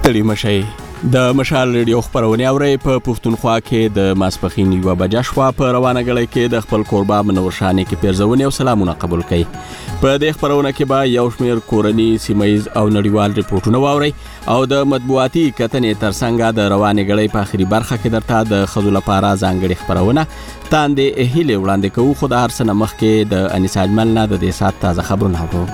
ستړي مشئ. د مشال ریډیو خبرونه اوري په پښتونخوا کې د ماسپخین 1 بجه شوا په روانه غړي کې د خپل قربا منور شانې کې پیرزونه او سلامونه قبول کړي. په دې خبرونه کې به یو شمېر کورنی سیمایز او نړیوال ریپورتونه واوري او د مطبوعاتي کتنې ترڅنګ د روانه غړي په اخري برخه کې درته د خزو لپاره ځانګړي خبرونه تاندې هیله وړاندې کوو. خو د هر څه مخ کې د انیس اجمل نه د دې سات تازه خبرونه اورو.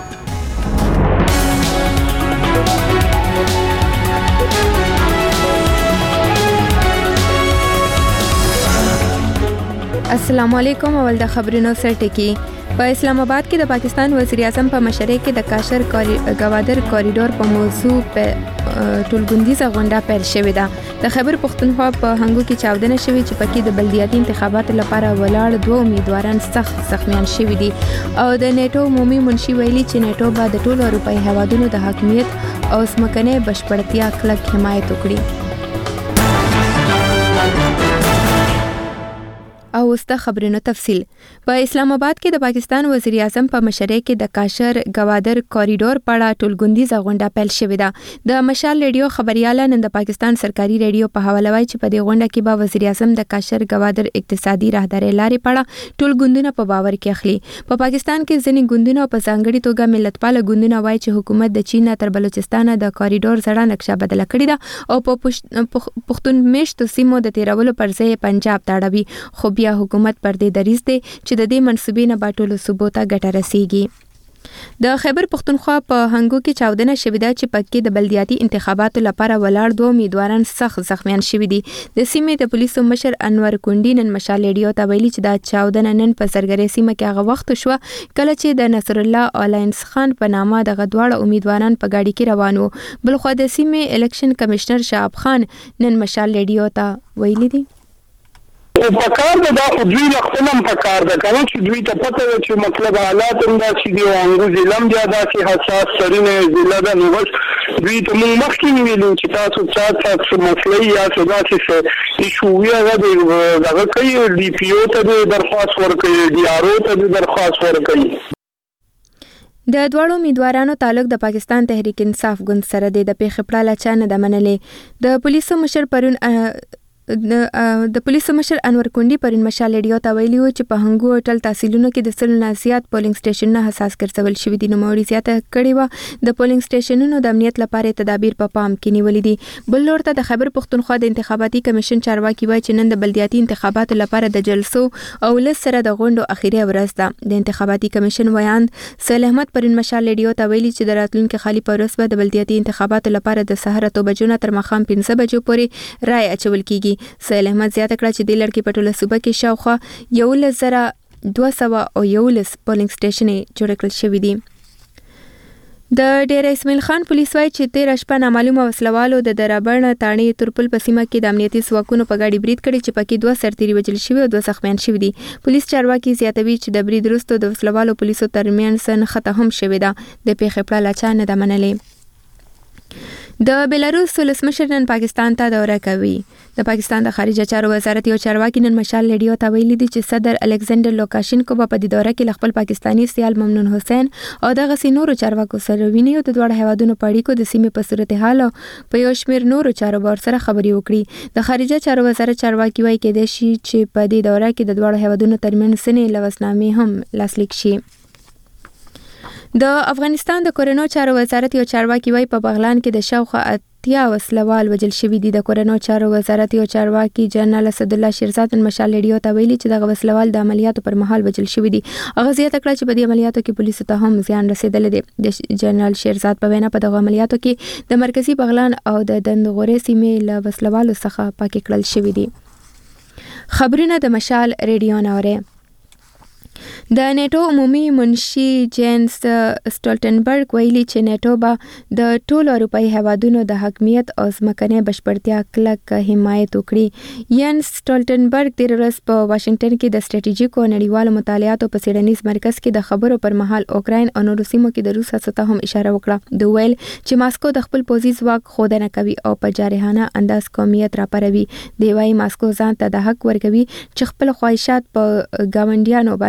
السلام علیکم. اول د خبرونو سرټکی. په اسلام آباد کې د پاکستان وزیر اعظم په مشرۍ کې د کاشر گوادر کوریډور په موضوع په ټولګوندیزه غونډه پیل شوې ده. د خیبر پښتونخوا په هنګو کې چاودنه شوې چې پکې د بلدیاتي انتخاباتو لپاره ولاړ 2 امیدواران سخت زخمیان شوي دي او د نیټو عمومي منشي ویلي چې نیټو به د ټولو اروپایي هیوادونو د حاکمیت او ځمکنۍ بشپړتیا کلک حمایت وکړي. او وسته خبرونو تفصیل. په اسلام آباد کې د پاکستان وزیر اعظم په مشرۍ کې د کاشر گوادر کوریډور په اړه ټولګوندیزه غونډه پیل شوې ده. د مشال ریډیو خبرياله نن د پاکستان سرکاري ریډیو په حواله وایي چې په دې غونډه کې به وزیر اعظم د کاشر گوادر اقتصادي راهداري لارې په اړه ټولګوندونه په باور کې اخلي. په پاکستان کې ځینې ګوندونه په ځانګړي توګه ملتپاله ګوندونه وایي چې حکومت د چین تر بلوچستان د کوریډور زړه نقشه بدله کړې ده او په پښتون میشتو سیمو د تیرولو پر ځای پنجاب ته اړوي. خو بیا حکومت پر دې دریځ دی چې د دې منسوبې نه به ټولو صوبو ته ګټه رسیږي. د خیبر پښتونخوا په هنګو کې چاودنه شوې ده چې پکې د بلدیاتي انتخاباتو لپاره ولاړ 2 امیدواران سخت زخمیان شوي دي. د سیمې د پولیسو مشر انور کونډي نن مشال ریډیو ته ویلي چې دا چاودنه نن په زرګري سیمه کې هغه وخت شو کله چې د نصر الله الاینس خان په نامه د غدواړه امیدواران په گاډي کې روان وو. بلخو د سیمې الیکشن کمشنر شعب خان نن مشال ریډیو ته ویلي دي او پکار دا خو دوی لختنم پکار دا کنه چې دوی ته پته و چې مطلب حالات هم دا چې دی انګو ځلم زیاده چې حساس سرینه زلاده نو بس دوی ته موږ مخکې ویلو چې تاسو تاسو مسلې یا څه چې ایشو یې دا کوي دی پی او ته درخواست ورکړي دی آر او ته درخواست ورکړي. د دوړو امیدوارانو تعلق د پاکستان تحریک انصاف ګوند سره د پیښې په اړه چا نه د منلې. د پولیسو مشر پرون انور کونډي پرون مشال ریډیو ته ویلي و چې په هنګو هوټل تحصیلونو کې د سل نه زیات پولینګ سټیشنونه حساس ګرځول شوي دي. نوموړي زیاته کړې و د پولینګ سټیشنونو د امنیت لپاره تدابیر په پام کې نیولې دي. بل لور ته د خیبر پښتونخوا د انتخاباتي کمیشن چارواکي وایي چې نن د بلدیاتي انتخاباتو لپاره د جلسو او لس سره د غونډو اخیری ورځ ده. د انتخاباتي کمیشن ویاند سهیل احمد پرون مشال ریډیو ته ویلي چې د راتلونکي خالي پروس به د بلدیاتي انتخاباتو لپاره د سحر 2 بجو نه تر ماښام 5 بجو پورې رای اچول کیږي. سهیل احمد زیاته کړه چې د لړکې په ټوله صوبه کې شاوخوا 11,211 پولینګ سټیشنې جوړ کړل شوي دي. د ډیر اسماعیل خان پولیس وایي چې 13 شپه نامعلومه وسلوالو د درابڼ تاڼې ترپل په سیمه کې د امنیتي ځواکونو په ګاډي برید کړی چې پکې 2 سرتیري وژل شوي او 2 زخمیان شوي دي. پولیس چارواکي زیاتوي چې د برید وروسته د وسلوالو پولیسو ترمنځ نښته هم شوې ده. د پیښې په اړه چا نه ده منلې. د بیلاروس ولسمشر نن پاکستان ته دوره کوي. د پاکستان د خارجه چارو وزارت یو چارواکي نن مشال ریډیو ته ویلي دي چې صدر الکساندر لوکاشینکو په دې دوره کې خپل پاکستانی سیال ممنون حسین او د غسی نورو چارواکو سره ویني او د دوه هیوادونو په اړیکو د سیمې په صورتحال او په یو شمېر نورو چارو بار سره خبري وکړي. د خارجه چارو وزارت چارواکي وایي کېدای شي چې په دې دوره کې د دوه هیوادونو ترمنځ سنې لوسنامې هم لاسلیک شي. د افغانستان د کورونو چارو وزارت یو چارواکي وایي په بغلان کې د شاوخوا 80 وسلوال وژل شوي دي. د کورونو چارو وزارت یو چارواکي جنرال اسد الله شیرزاد نن مشال ریډیو ته ویلي چې دغه وسلوال د عملیاتو پر مهال وژل شوي دي. هغه زیاته کړه چې په دې عملیاتو کې پولیسو ته هم زیان رسیدلی دی. د جنرال شیرزاد په وینا په دغه عملیاتو کې د مرکزی بغلان او د دندغوري سیمې له وسلوالو څخه پاک کړل شوي دي. خبرونه د مشال ریډیو نه اوري. د نیټو عمومي منشي جینس سټولټنبرګ ویلي چې نیټو به د ټولو اروپایي هیوادونو د حاکمیت او ځمکنۍ بشپړتیا کلک حمایت وکړي. جینس سټولټنبرګ تېره ورځ په واشنګټن کې د سټریټیژیکو نړیوالو مطالعاتو په څېړنیز مرکز کې د خبرو پر مهال اوکراین او نورو سیمو کې د روس هڅو ته هم اشاره وکړه. دوی ویل چې ماسکو د خپل پوځي ځواک ښودنه کوي او په جارحانه انداز قومیت راپاروي. دی وايي ماسکو ځان ته د حق ورکوي چې خپل خواهشات په ګاونډیانو باندې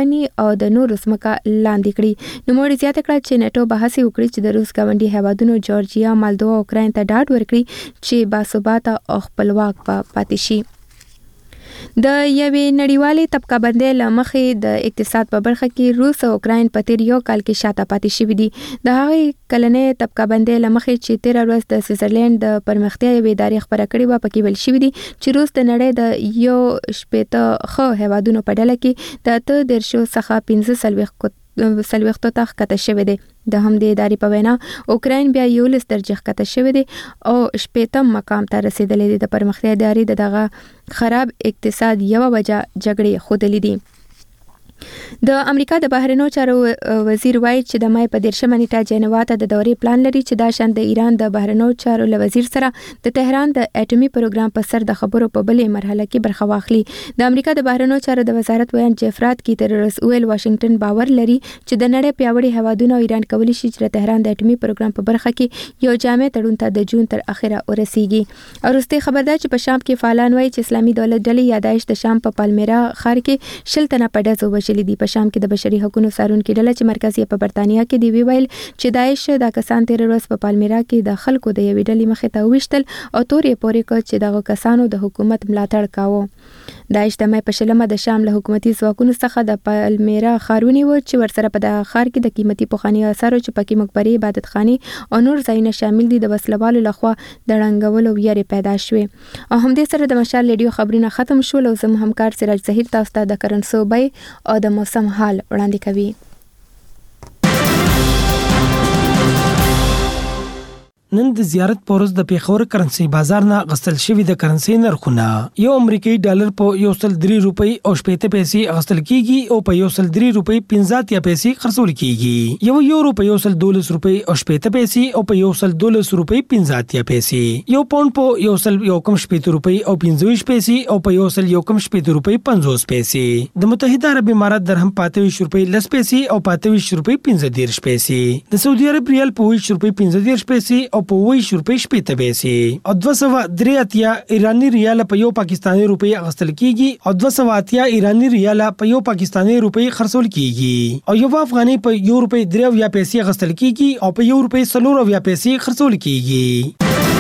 ونی او د نورو ځمکه لاندې کړي. نوموړي زیاته کړه چې نیټو به هڅې وکړي چې د روس ګاونډي هیوادونو جورجیا، مالدووا او اوکراین ته ډاډ ورکړي چې باثباته او خپلواک پاتې شي. د یوې نړیوالې طبقه بندۍ له مخې د اقتصاد په برخه کې روس او اوکراین په تیر یو کال کې شاته پاتې شوي دي. د هغې کلنۍ طبقه بندۍ له مخې چې تیره ورځ د سویټزرلینډ د پرمختیا یوې ادارې خپره کړې وه، پکې ویل شوي دي چې روس د نړۍ د 60 ښه هیوادونو په ډله کې د 30 څخه 45 ته ښکته شوی دی. د همدې ادارې په وینا اوکراین بیا 11 درجه ښکته شوی دی او 80 مقام ته رسیدلی دی. د پرمختیا ادارې د دغه خراب اقتصاد یوه وجه جګړې ښودلې دي. د امریکا د بهرنیو چارو وزیر وایي چې د مای په 13 نیټه جنیوا ته د دورې پلان لري چې دا شان د ایران د بهرنیو چارو له وزیر سره د تهران د اټومي پروګرام په سر د خبرو په بلې مرحله کې برخه واخلي. د امریکا د بهرنیو چارو د وزارت ویان جفرات کی ترورس ویل واشنگټن باور لري چې د نړۍ پیاوړي هیوادونه ایران کولی شي چې د تهران د اټومي پروګرام په برخه کې یو جامع تړون ته د جون تر اخره ورسیږي. وروستي خبر ده چې په شام کې فعالان وایي چې اسلامي دولت ډلې یا داعش د شام په پالمیرا ښار کې 10 تنه په ډزو وژلي دي. په شام کې د بشري حقوقو څارونکو ډله چې مرکزي په برتانیا کې دی ویل چې داعش دا کسان تیر ورځ په پالمیرا کې د خلکو د یوې ډلې مخې ته وشتل او تورې پورې کړ چې دغه کسانو د حکومت ملاتړ کاوه. داعش د مې په شلمه د شام له حکومتي ځواکونو څخه د پالمیرا ښارونی و چې ورسره په دغه ښار کې د قیمتي پخواني اثارو چې پکې مقبرې، عبادتخانې او نور ځایونه شامل دي د وسلوالو لخوا د ړنګولو ویرې پیدا شوې. او همدې سره د مشال ریډیو خبرونه ختم شول او زموږ همکار سراج ظهیر تاسو ته د کرنسوبۍ او د موسم حال وړاندې کوي. نن د زیارت پورز د پیښور کرنسي بازار نه غستل شوی د کرنسي نرخونه یو امریکایي ډالر په 103 روپۍ او 80 پیسې غستل کیږي او په 103 روپۍ 50 پیسې خرڅول کیږي. یو یورو په 112 روپۍ او 80 پیسې او په 112 روپۍ 50 پیسې. یو پاوند په 1.80 روپۍ او 25 پیسې او په 1.80 روپۍ 50 پیسې. د متحده عرب امارات درهم 25 روپۍ 10 پیسې او 25 روپۍ 15 پیسې. د سعودي عرب ریال په 20 روپۍ 15 پیسې او په 20 روپۍ 80 پیسې. او 283 ایرانی ریال په یو پاکستاني روپۍ اخیستل کیږي او 280 ایرانی ریال په یو پاکستاني روپۍ خرڅول کیږي. او یو افغاني په یو روپۍ 3 پیسې اخیستل کیږي او په یو روپۍ 4 پیسې خرڅول کیږي.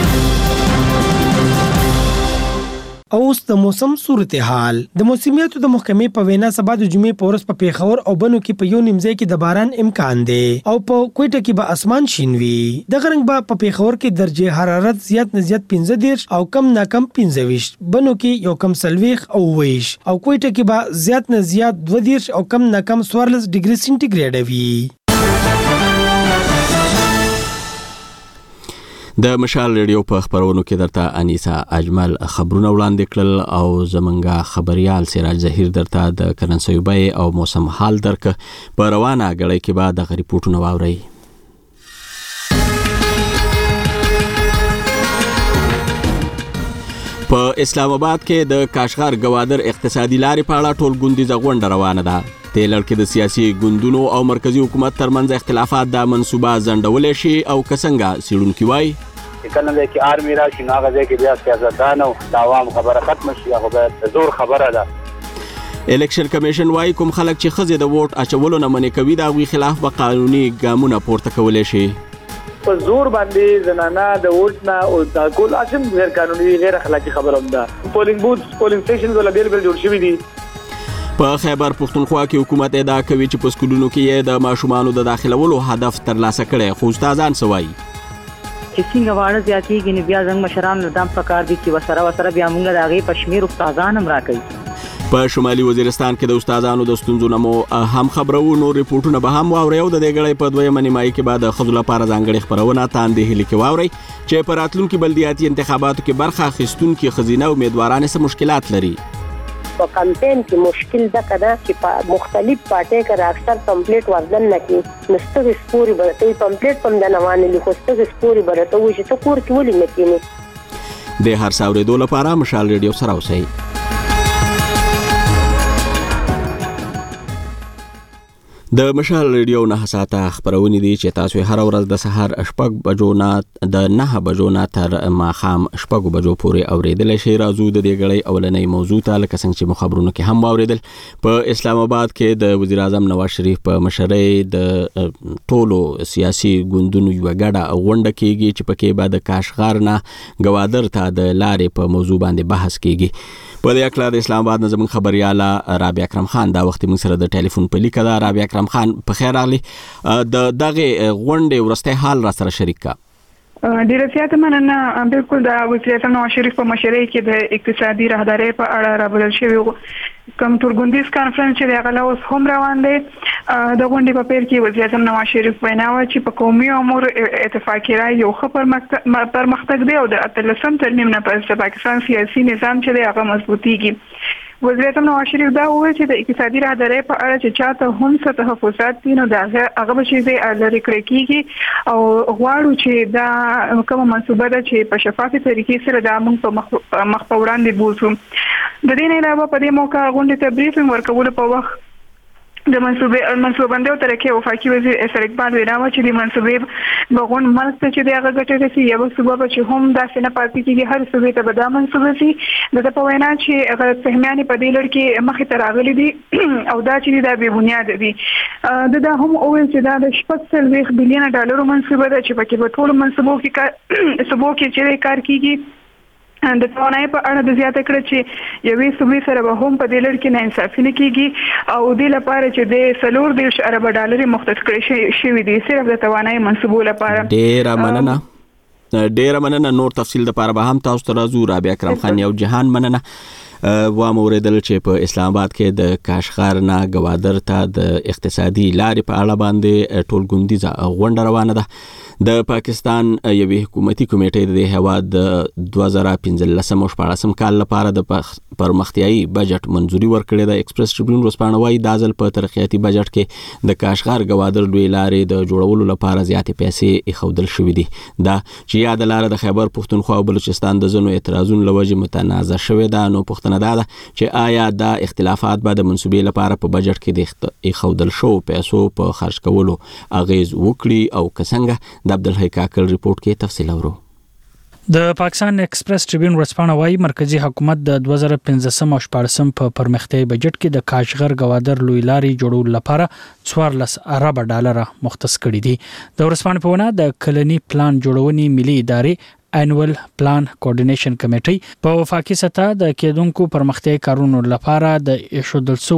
اوس د موسم صورتحال. د موسمیاتو د محکمې په وینا سبا د جمعې په ورځ په پیښور او بنو کې په یو نیمځای کې د باران امکان دی او په کوټه کې به اسمان شین وي. د غرنګ به په پیښور کې درجه حرارت زیات نه زیات 15 او کم نه کم 25، بنو کې یو کم 40 او 20 او کوټه کې به زیات نه زیات 22 او کم نه کم 14 ډیګري سنټیګریډ وي. د مشال ریډیو په خبرونو کې درته انیسا اجمل خبرونه وړاندې کړل او زمونږه خبريال سراج ظهیر درته د کرنسوبۍ او موسم حال درک په روانه غړې کې بعد د ریپورتونو واوري. په اسلام آباد کې د کاشغر گوادر اقتصادي لارې په اړه ټول ګوندیزه غونډه روانه ده. د لړ د سیاسي ګوندونو او مرکزی حکومت ترمنځ اختلافات د منصوبه ځنډول شي او کسنګا سیړونکي وای کله چې آرمي راشي نو هغه ځکه بیا سیاستدان او د عوام خبره ختم شي هغه به زور خبره ده. الیکشن کمیشن وای کوم خلک چې خزه د ووټ اچولو نه منې کوي دا وی خلاف به قانوني ګامونه پورته کولای شي. په زور باندې زنانه د ووټ نه او د کول اسم غیر قانوني غیر اخلاقی خبره ده. پولینګ بوث پولینګ سټیشن ولا بیل جوړ شوی دي. په خیبر پښتونخوا کې حکومت ادعا کوي چې په سکولونو کې د ماشومانو د داخلولو هدف ترلاسه کړي خو استادان سوای چې څنګه واړه زیاتېږي نو بیا زموږ مشران نظام پکار دي چې وسره بیا موږ د هغې په شمېر استادان هم راکوي. په شمالي وزیرستان کې د استادانو د ستونزو نه مو هم خبرو نو ریپورتونه به هم واوري او د دې غړې په دویمه نیمایي کې بعد خپل لپاره ځانګړي خبرونه تاندې هلي کې واوري چې په راتلونکي بلدیاتي انتخاباتو کې برخه اخیستونکي خزینه امیدواران سره مشکلات لري. په کمپاین کې مشکل ده کده چې په مختلف پارټي کې اکثر کمپلیټ ورزن نه کی نستغ سپوري برته کمپلیټ پم د نوانه لیکو ستغ سپوري برته وي چې ته کور کې ولې نه کینی. د هر څاورې دوه لپاره مشال ریډیو سره اوسئ. د مشال ریډیو نه ساته خبرونه دي چې تاسو هر ورځ د سحر 8 بجو نه د 9 بجو نه تر ماخام 8 بجو پورې اوریدل شي. راځو د دې غړې اولنې موضوع ته لکه څنګه چې مخابرونو کې هم اوریدل. په اسلام آباد کې د وزیر اعظم نواز شریف په مشرۍ د ټولو سیاسي ګوندونو یو غړه غونډه کیږي چې پکې بعد کاشغار نه گوادر ته د لارې په موضوع باندې بحث کیږي. په دې اړه د اسلام آباد نظم خبرياله رابعه اکرم خان دا وخت موږ سره د ټلیفون په لیکه دا. رابعه اکرم خان په خیر راغلی. د دغه غونډې ورسته حال را سره شریک کا. ډیر زیات مننه. بالکل د وزیر اعظم نواز شریف په مشرۍ کې د اقتصادي راهدارۍ په اړه رابلل شوی کوم ټولګوندیز کانفرنس چې هغه اوس هم روان دی. د غونډې په پیل کې وزیر اعظم نواز شریف وینا وکړه چې په قومي امور اتفاقي رائے یو ښه پرمختګ دی او د 13 ترمیم نه پس د پاکستان سیاسي نظام چې دی هغه مضبوطیږي. وزیر اعظم نواز شریف دا وویل چې د اقتصادي راهدارۍ په اړه چې چاته هم څه تحفظات دي نو دا هغه به چې لري کړی کیږي او غواړو چې دا کومه منصوبه ده چې په شفافه طریقې سره دا موږ په مخ په وړاندې بوزو. د دې نه علاوه په دې موقع غونډې ته بریفینګ ورکول په وخت د منصوبندې او ترقۍ وفاقي وزیر اسر اقبال وینا وکړه چې د منصوبې بغون ملک ته چې دغه ګټه رسي یو صوبه چې هم داسې نه پاتې کیږي هر صوبې ته به دا منصوبه سي. د په وینا چې غلط فهمیانې په دې لړ کې مخې ته راغلي دي او دا چې دا بې بنیاد دي. دا هم وویل چې دا د 40 بلین ډالر منصوبه ده چې پکې په ټولو منصوبو کې چې کار کیږي. د توانایي په اړه د زیاته کړ چې یوې صوبې سره به هم په دې لړ کې ناانصافي نه کیږي او دې لپاره چې د 40 ارب ډالر مختص کړی شوی دی صرف د توانایي منصوبو لپاره. ډیر مننه. نور تفصیل د پاره به هم تاسو ته راځو. رابعه اکرم خان یو جهان مننه. و موریدل چې په اسلام آباد کې د کاشغار نه گوادر ته د اقتصادي لارې په اړه باندې ټولګوندیزه غونډه روانه ده. د پاکستان یوې حکومتي کمیټې د هیواد د 2015 او 14 کال لپاره د پرمختیايي بجټ منځوري ورکړې ده. ایکسپریس ټریبیون ورسپانه وايي د ځل په ترقیاتي بجټ کې د کاشغار گوادر لوی لارې د جوړولو لپاره زیاتې پیسې ایښودل شوې دي. دا چې یاد لاره د خیبر پښتونخوا او بلوچستان د ځینو اعتراضونو لوجه متنازع شوې ده. نو پښتنه دا چې آیا دا اختلافات به د منصوبې لپاره په بجټ کې د ایښودل شو پیسو په خرج کولو اغیز وکړي او څنګه د عبدالحی کاکل ریپورت کې تفصیل اورو. د پاکستان ایکسپریس ټریبیون ورسپانه وايي مرکزی حکومت د 2015 او 14 په پرمختیايي بجټ کې د کاشغر گوادر لوی لارې جوړولو لپاره 14 ارب ډالر مختص کړي دي. د ورسپانه په ونه د کلنی پلان جوړونې ملي ادارې انوال پلان کوارډینیشن کمیټي په وفاقي سطح د کېدونکو پرمختیايي کارونو لپاره د ایشودل سو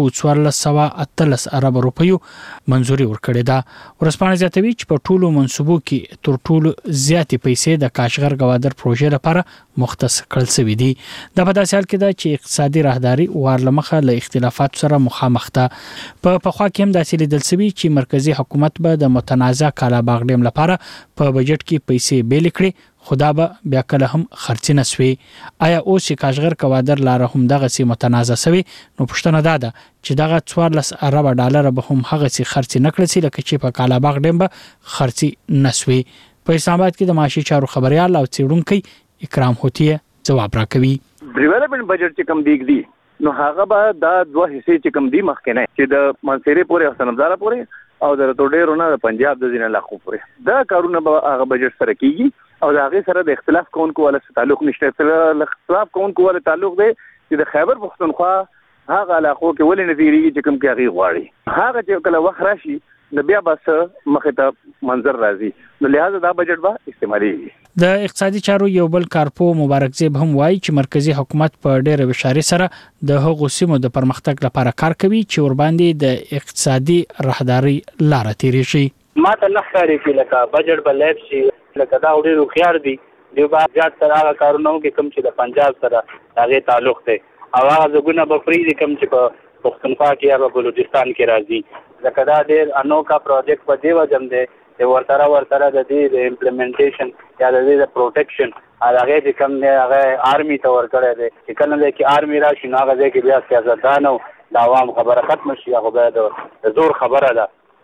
1413 ارب روپیو منځوري ورکړې ده. ورسپانه زیاتوي چې په ټولو منصوبو کې تر ټولو زیاتې پیسې د کاشغر گوادر پروژې لپاره مختص کړل شوې دي. دا په داسې حال کې ده چې اقتصادي راهداري ورلمخه له اختلافات سره مخامخ ده. په پخوا کې هم داسې لیدل شوی چې مرکزی حکومت به د متنازع کالا باغ ډیم لپاره په بجټ کې پیسې بیل کړي خدا به بیا کله هم خرڅ نه سوي. آیا اوس چې کاشغر گوادر لاره هم دغه سي متنازع سوي نو پښتنه ده چې دغه 14 ارب ډالر به هم هغه سي خرڅ نه کړي لکه چې په کالا باغ ډیم به خرڅ نه سوي. په اسلام آباد کې د معاشي چارو خبريال او څېړونکو اکرام هوتیه جواب راکوي. ډیولپمنٹ بجټ چې کم دیګ دی نو هغه به دا دوه حصے چې کم دی مخکې نه چې د منصيري پورې او سنبدار پورې او د ټوډیرونه د پنجاب د ځینې علاقو پورې دا کارونه به هغه بجټ سره کیږي او د هغه سره د اختلاف کوونکو ولا تعلق نشته. اختلاف کوونکو ولا تعلق دی چې د خیبر پښتونخوا هغه علاقو کې ولې نظیریږي چې کوم کې هغه غواړي هغه چې کله وخت راشي د بیا بس مخه ته منظر راځي نو لہذا دا بجټ به استعمالي. د اقتصادي چارو یو بل کارپو مبارک زیب هم وایي چې مرکزی حکومت په ډېر وشاري سره د هغو سیمو د پرمختګ لپاره کار کوي چې ور باندې د اقتصادي راهداري لار تیرې شي. ما ته نه ښکاري چې لکه بجټ به لیب شي لکه دا ډېر خيار دي دی با زیات سره هغه کارونه کې کوم چې د پنجاب سره هغه تعلق دی او هغه زګونه به فری دي کوم چې په پښتونخوا کې یا بلوچستان کې راځي. لکه دا ډېر انوکا پروجیکټ په دی وجم دی د ورتره د دې د امپلیمنټیشن یا د دې د پروټیکشن هغه چې کوم دی هغه آرمي ته ورکړی دی چې کله کې آرمي راشي نو هغه ځکه بیا سیاستدان او د عوام خبره ختم شي هغه د زور خبره ده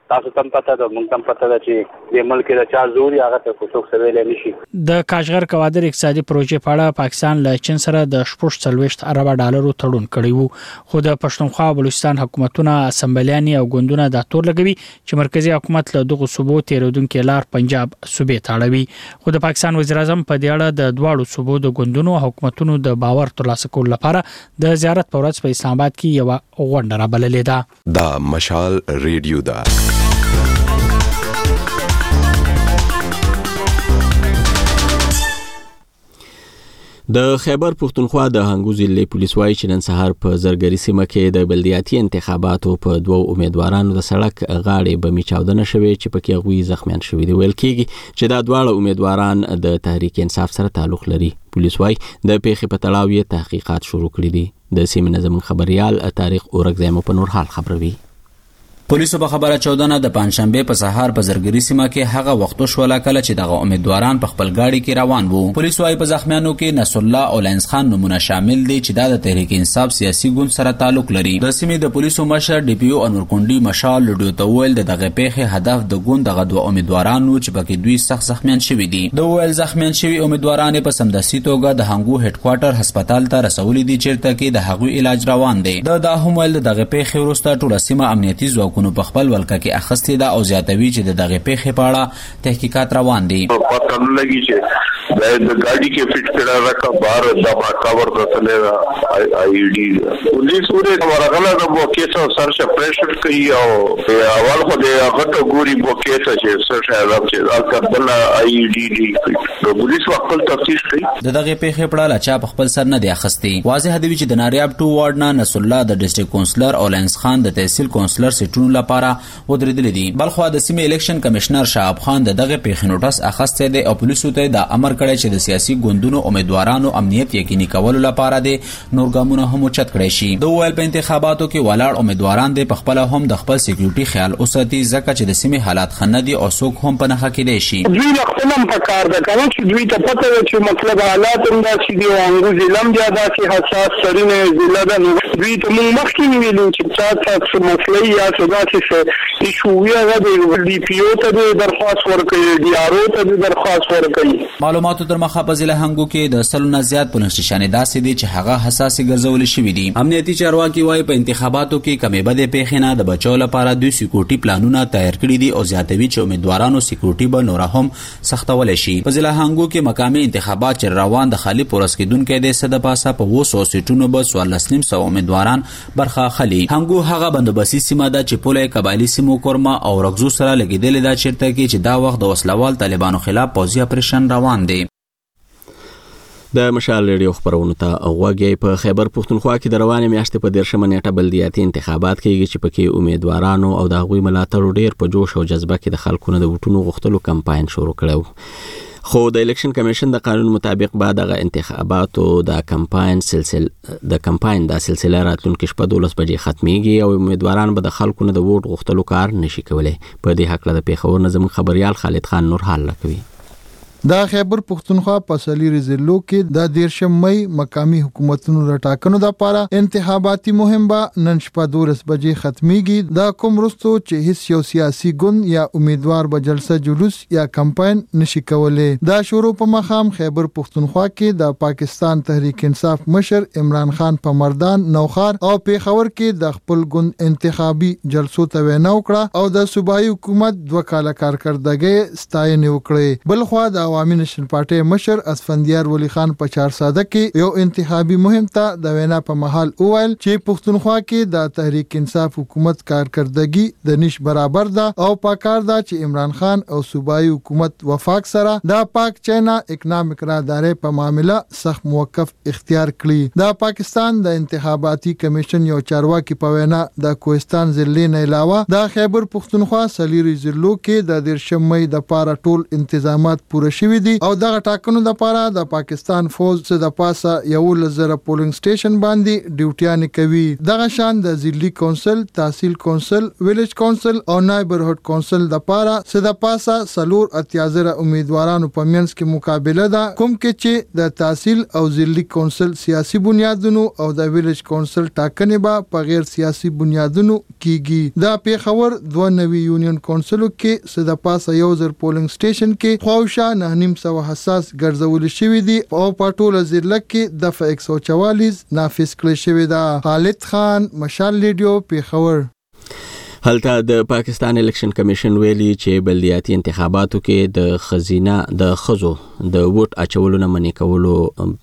تاسو تم پته ده مونږ تم پته ده چې د ملک د چا زوري هغه ته څوک سویل نشي. د کاشغر کوادر اقتصادي پروژې په اړه پاکستان له چین سره د 40 ارب ډالرو تړون کړی وو، خو د پښتونخوا او بلوچستان حکومتونه اسمبلیاني او ګوندونه د تور لګوي چې مرکزی حکومت له دغه صوبو تیرودونکو لار پنجاب صوبې تاړوي. خو د پاکستان وزیر اعظم په دې اړه د دواړو صوبو د ګوندونو حکومتونو د باور ترلاسه کولو لپاره د زیارت په ورځ په اسلام آباد کې یو غونډه رابللې ده. دا مشال ریډیو ده. د خیبر پښتونخوا د هنګو ضلع پولیس وايي چې نن سهار په زرګري سیمه کې د بلدیاتي انتخاباتو په 2 امیدوارانو د سړک غاړې بمي چاودنه شوې چې پکې غوي زخمیان شوي دي. ویل کېږي چې دا دواړه امیدواران د تحریک انصاف سره تعلق لري. پولیس وايي د پیښې په تړاو یې تحقیقات شروع کړي دي. د سیمې نظم خبريال تاریخ اورګزیمو په نور حال خبروي. پولیسو په خبره 14 د پنځشنبه په سهار په زرګري سیمه کې هغه وختو شولا کله چې دغه امیدواران په خپل گاډي کې روان وو. پولیسو وايي په زخمیانو کې نصر الله او لینس خان نمونه شامل دي چې د تحریک انصاف سیاسي ګوند سره تعلق لري. د سیمې د پولیسو مشر ډي پی او انور کونډي مشال لډیو ته ویل دغه پیښه هدف د ګوند دغه دوه امیدوارانو چې پکې دوی سخت زخمیان شوي دي. د ویل زخمیان شوي امیدواران په سمدستي توګه د هنګو هډ کوارټر هسپتال ته رسولي دي چیرته کې د هغوی علاج روان دی. د هم ویل دغه پیښه وروسته ټول سیمه امنیتي ځواکونو په خپل ولکه کې اخستې ده او زیاتوي چې دغه پیښې په اړه تحقیقات روان دي. پته لګي چې د گاډي کې فټ کړه راکا بار د کاور درته آی ډی پولیس ورته ورغله د بوکیسو سرچ پریشر کوي او اول خو د هغه ګوري بوکیسه چې سرچ راځي چې الکبل آی ډی دی د پولیس خپل تفتیش کوي. دغه پیښې په اړه چا په خپل سر نه دی اخستې. واضح دی چې د ناریاب 2 وارډ نه نصر الله د ډیسټریکټ کونسلر او لینس خان د تحصیل کونسلر سیټونو لپاره ودرېدل دي. بلخو د سیمې الیکشن کمشنر شعب خان دغه پیښې نوټس اخیسته دی او پولیسو ته د امر کړی چې د سیاسي ګوندونو امیدوارانو امنیت یقیني کولو لپاره د نور ګامونه هم اوچت کړی شي. د ویل په انتخاباتو کې ولاړ امیدواران د خپل هم د خپل سکیورټي خیال اوساتي ځکه چې د سیمې حالات خندي او څوک هم په نخښه کې دي شي. دوی خپلم په کار ده کنه چې دوی ته پته و چې مطلب حالات هم دا چې دی انګو ضلع زیاده چې حساس سرینه ضلع ده. دوی ته موږ مخکې ویلو چې تاسو مسلې یا صدا چې شویا د ډي پی او ته درخواست ورکړي، ډي ار او ته درخواست ورکړي. معلوماتو تر مخه په ضلع هنګو کې د سلونه زیات پولیس شانې داسې دي چې هغه حساس ګرځول شوی دي. امنیتي چارواکي وايي په انتخاباتو کې کمې بده پیښې نه د بچو لپاره دوی سکیورټي پلانونه تیار کړي دي او زیاتوي چې امیدوارانو سکیورټي به نور هم سختول شي. په ضلع هنګو کې مقامي انتخابات چې روان د خالي پورس کېدونکو د صد پاسه په 200 سیټونو به 1400 امیدواران برخه اخلي. هنګو هغه بندوبستي سیمه ده چې پوله قبایلی سیمو کورما او رغزو سره لګیدل دا چیرته کې چې دا وخت د وسلوال طالبانو خلاف پوځي اپریشن روان دی. د مشال ریډیو خبرونه ته غوږی. په خیبر پښتونخوا کې د روانې میاشتې په 13 نیټه بلدیاتي انتخابات کېږي چې پکې امیدوارانو او د هغوی ملاتړو ډیر په جوش او جذبه کې د خلکو د وټونو غوښتلو کمپاین شروع کړو. خو د الیکشن کمیشن د قانون مطابق بعد د انتخاباتو د کمپاین د سلسله راتلونکي شپه 12 بجې ختميږي او امیدواران به د خلکو د ووټ غوښتلو کار نشي کولای. په دې حق له پیښور نظم خبريال خالد خان نور حال لکوي. د خیبر پښتونخوا په سلیری ضلعو کې د 13 مئی مقامی حکومتونو د ټاکنو لپاره انتخاباتي مهم به نن شپه 12 بجې ختميږي. د کوم رستو چې هیڅ یو سیاسي ګوند یا امیدوار به جلسه جلوس یا کمپاین نشي کولای. دا شروع په مخام خیبر پښتونخوا کې د پاکستان تحریک انصاف مشر عمران خان په مردان نوخار او پیښور کې د خپل ګوند انتخابي جلسو ته وینا وکړه او د صوبایي حکومت 2 کاله کارکردګي ستاینه وکړه. بلخو د عوامي نشن پارټي مشر اسفندیار ولی خان په 4 ساده کې یو انتخابي مهم ته د وینا په محل اویل چې پښتونخوا کې د تحریک انصاف حکومت کارکردګي د نش برابر ده او پکار ده چې عمران خان او صوبایي حکومت وفاق سره د پاک چاینا اکنامک رادارې په معاملې سخت موقف اختیار کړي. د پاکستان د انتخاباتي کمیشن یو چارواکي په وینا د کوهستان ضلع نه علاوه د خیبر پښتونخوا سلیری ضلعو کې د 13 مئی د پاره ټول تنظیمات پوره شوی دي او دغه ټاکنو لپاره د پاکستان فوج څخه د پاسه 1,000 پولینګ سټیشن باندې ډیوټیان کوي. دغه شان د ضلعي کونسل، تحصیل کونسل، ویلیج کونسل او نایبرهډ کونسل لپاره څخه د پاسه 4,000 امیدوارانو په منځ کې مقابله ده، کوم کې چې د تحصیل او ضلعي کونسل سیاسي بنیادونو او د ویلیج کونسل ټاکنې به په غیر سیاسي بنیادونو کیږي. د پیښور 2 نوي یونین کونسلو کې څخه د پاسه 1,000 پولینګ سټیشن کې خواوشا 900 حساس ګرځول شوی دي او په ټوله ضلع کې دفعه 144 نافذ کړل شوی ده. خالد خان، مشال ریډیو، پیښور. هلته د پاکستان الیکشن کمیشن ویلي چې بلدیاتي انتخاباتو کې د خزینه د خزو د ووټ اچولو نه منې کولو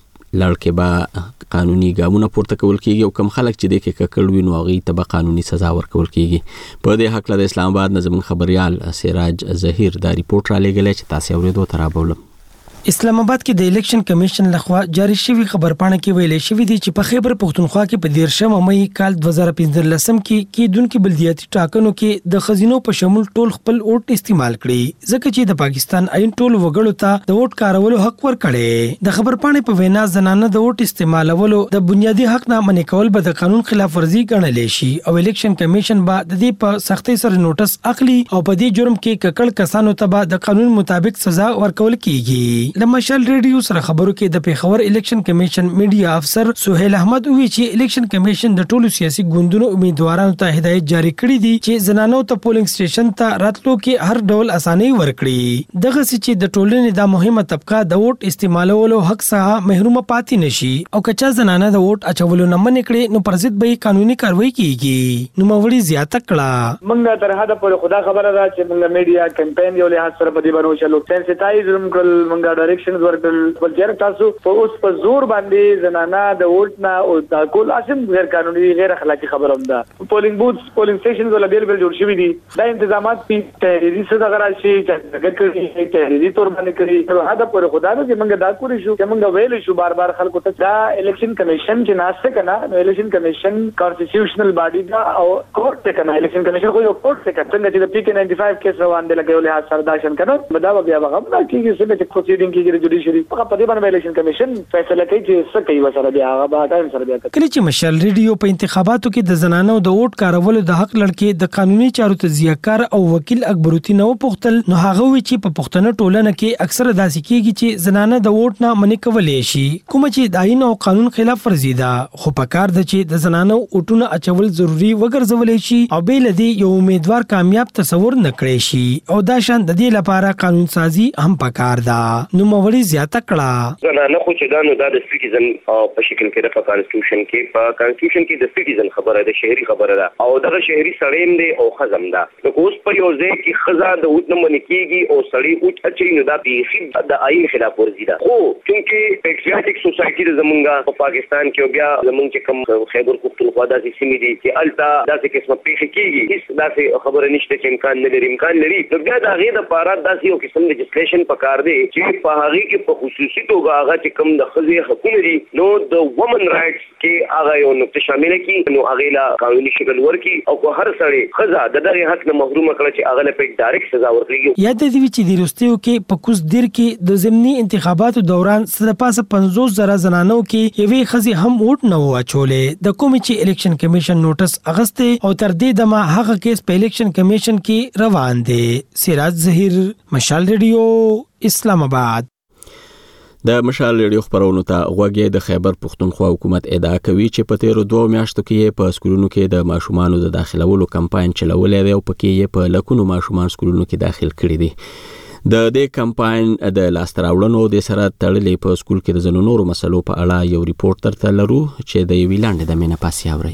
لړکې به قانوني ګامونه پورته کول کیږي او کم خلک چې د کې ککړ وینو هغه ته به قانوني سزا ورکول کیږي. په دې حق له اسلام آباد نظم خبريال سراج ظهیر دا ریپورت را لګلې چې تاسو اوریدو ترابولم. اسلام آباد کې د الیکشن کمیشن لخوا جاری شوی خبرپاڼه کې ویلې شوی دی چې په خیبر پختونخوا کې په 13 مې کال 2015 کې دونکو بلدیاتي ټاکنو کې د خزینو په شمول ټول خپل ووټ استعمال کړي ځکه چې د پاکستان عین ټول وګړو ته د ووټ کارولو حق ورکړي. د خبرپاڼې په وینا زنانه د ووټ استعمالولو د بنیادی حق نه منې کول به د قانون خلاف ورزي ګڼل شي او الیکشن کمیشن به د دې په سختۍ سره نوټس اخلي او په دې جرم کې ککړ کسانو ته به د قانون مطابق سزا ورکول کیږي. لمشل ریډیو سره خبرو کې د پیښور الیکشن کمیشن میډیا افسر سہیل احمد وی چې الیکشن کمیشن د ټولو سیاسي ګوندونو امیدوارانو ته هدایت جاری کړی دي چې زنانو ته پولینګ سټیشن ته راتلو کې هر ډول اسانۍ ورکړي. دغه چې د ټولنې د مهمه طبقه د ووټ استعمالولو حق څخه محروم پاتې نشي او کچا زنانه د ووټ اچولو نه منې کړي نو پر ضد به قانوني کاروایی کیږي. نو موري زیاته کړه موږ تر هدا پر خدا خبره ده چې موږ میډیا کمپاین یو له سره په دې باندې چلو سنسټایز کړل موږ ډایرکشن ورکړل بل چیرې تاسو په اوس په زور باندې زنانه د ووټ نه او د کول اسیم غیر قانوني غیر اخلاقی خبره هم ده. پولینګ بوث پولینګ سټیشن ولا بیل جوړ شوی دي دا انتظامات په تحریری څخه غراشي چې ګټي تحریری تور باندې کړی تر هدا پر خدا نه چې موږ دا کولی شو چې موږ ویل شو بار بار خلکو ته دا الیکشن کمیشن چې ناشته کنه نو الیکشن کمیشن کانسټیټیوشنل باډي دا او کورټ ته کنه الیکشن کمیشن خو یو کورټ ته کنه څنګه چې د PK 95 کیس روان دی لګول ها سرداشن کنه مدا بیا هغه دا کیږي چې پروسیډینګ کیږي جوډیشری په دې باندې الیکشن کمیشن فیصله کوي چې څه کوي وسره بیا هغه به ټایم سره بیا کوي. کله چې مشال ریډیو په انتخاباتو کې د زنانو د ووټ کارولو د حق لړکې د قانوني چارو تجزیه‌کار او وکیل اکبر الدین نو پختل نو هغه وی چې په پښتنه ټولنه کې اکثره داسې کیږي چې زنانه د ووټ نه منې کولې شي کوم چې د آئین او قانون خلاف ورزي ده خو په کار ده چې د زنانو ووټونه اچول ضروری وګرځول شي او به لدی یو امیدوار کامیاب تصور نکړي شي او دا شان د دې لپاره قانون سازي هم پکار ده. نو موري زیاته کړه نه خو چې دا نو دا د سټیزن په شکل کې د کانسټیټیوشن کې د سټیزن خبره ده شهري خبره ده او دغه شهري سړیم دی او خزم ده نو اوس په یو ځای کې خزا د وټ نه منې کیږي او سړی وټ اچي نو دا به د آئین خلاف ورزي ده. خو چې پیټریاټک سوسایټي د زمونږه په پاکستان کې بیا زمونږ چې کوم خیبر پختونخوا داسې سیمې دي چې التا داسې قسمه پیښه کیږي هیڅ داسې خبره نشته چې امکان لري نو بیا د هغې دپاره داسې یو قسم لیجسلیشن پکار دی چې په هغې کې په خصوصي توګه هغه چې کوم د ښځې حقونه دي نو د ومن رائټس کې هغه یو نقطه شامله کړي نو هغې له قانوني شکل ورکړي او په هر سړی ښځه د دغې حق نه محرومه کړه چې هغه له په ډایرکټ سزا ورکړي. یاد دې وي چې د وروستیو کې په کوز دیر کې د ضمني انتخاباتو دوران څه د پاسه 50,000 زنانو کې یوې ښځې هم ووټ نه و اچولې د کومې چې الیکشن کمیشن نوټس اخیستی او تر دې دمه هغه کیس په الیکشن کمیشن کې روان دی. سراج ظهیر، مشال ریډیو، اسلام آباد. د مشال ریډیو خبرونو ته غوږی د خیبر پختونخوا حکومت ادعا کوي چې په تیرو 2 میاشتو کې په سکولونو کې د ماشومانو د داخلولو کمپاین چلولې دی او پکې یې په لکونو ماشومان سکولونو کې داخل کړي دي. د دې کمپاین د لاستراوړنو د سره تړلې په سکول کې د ځینو نورو مسلو په اړه یو ریپورت ترته لرو چې د یوې لاندې د مینه پاسي اوري.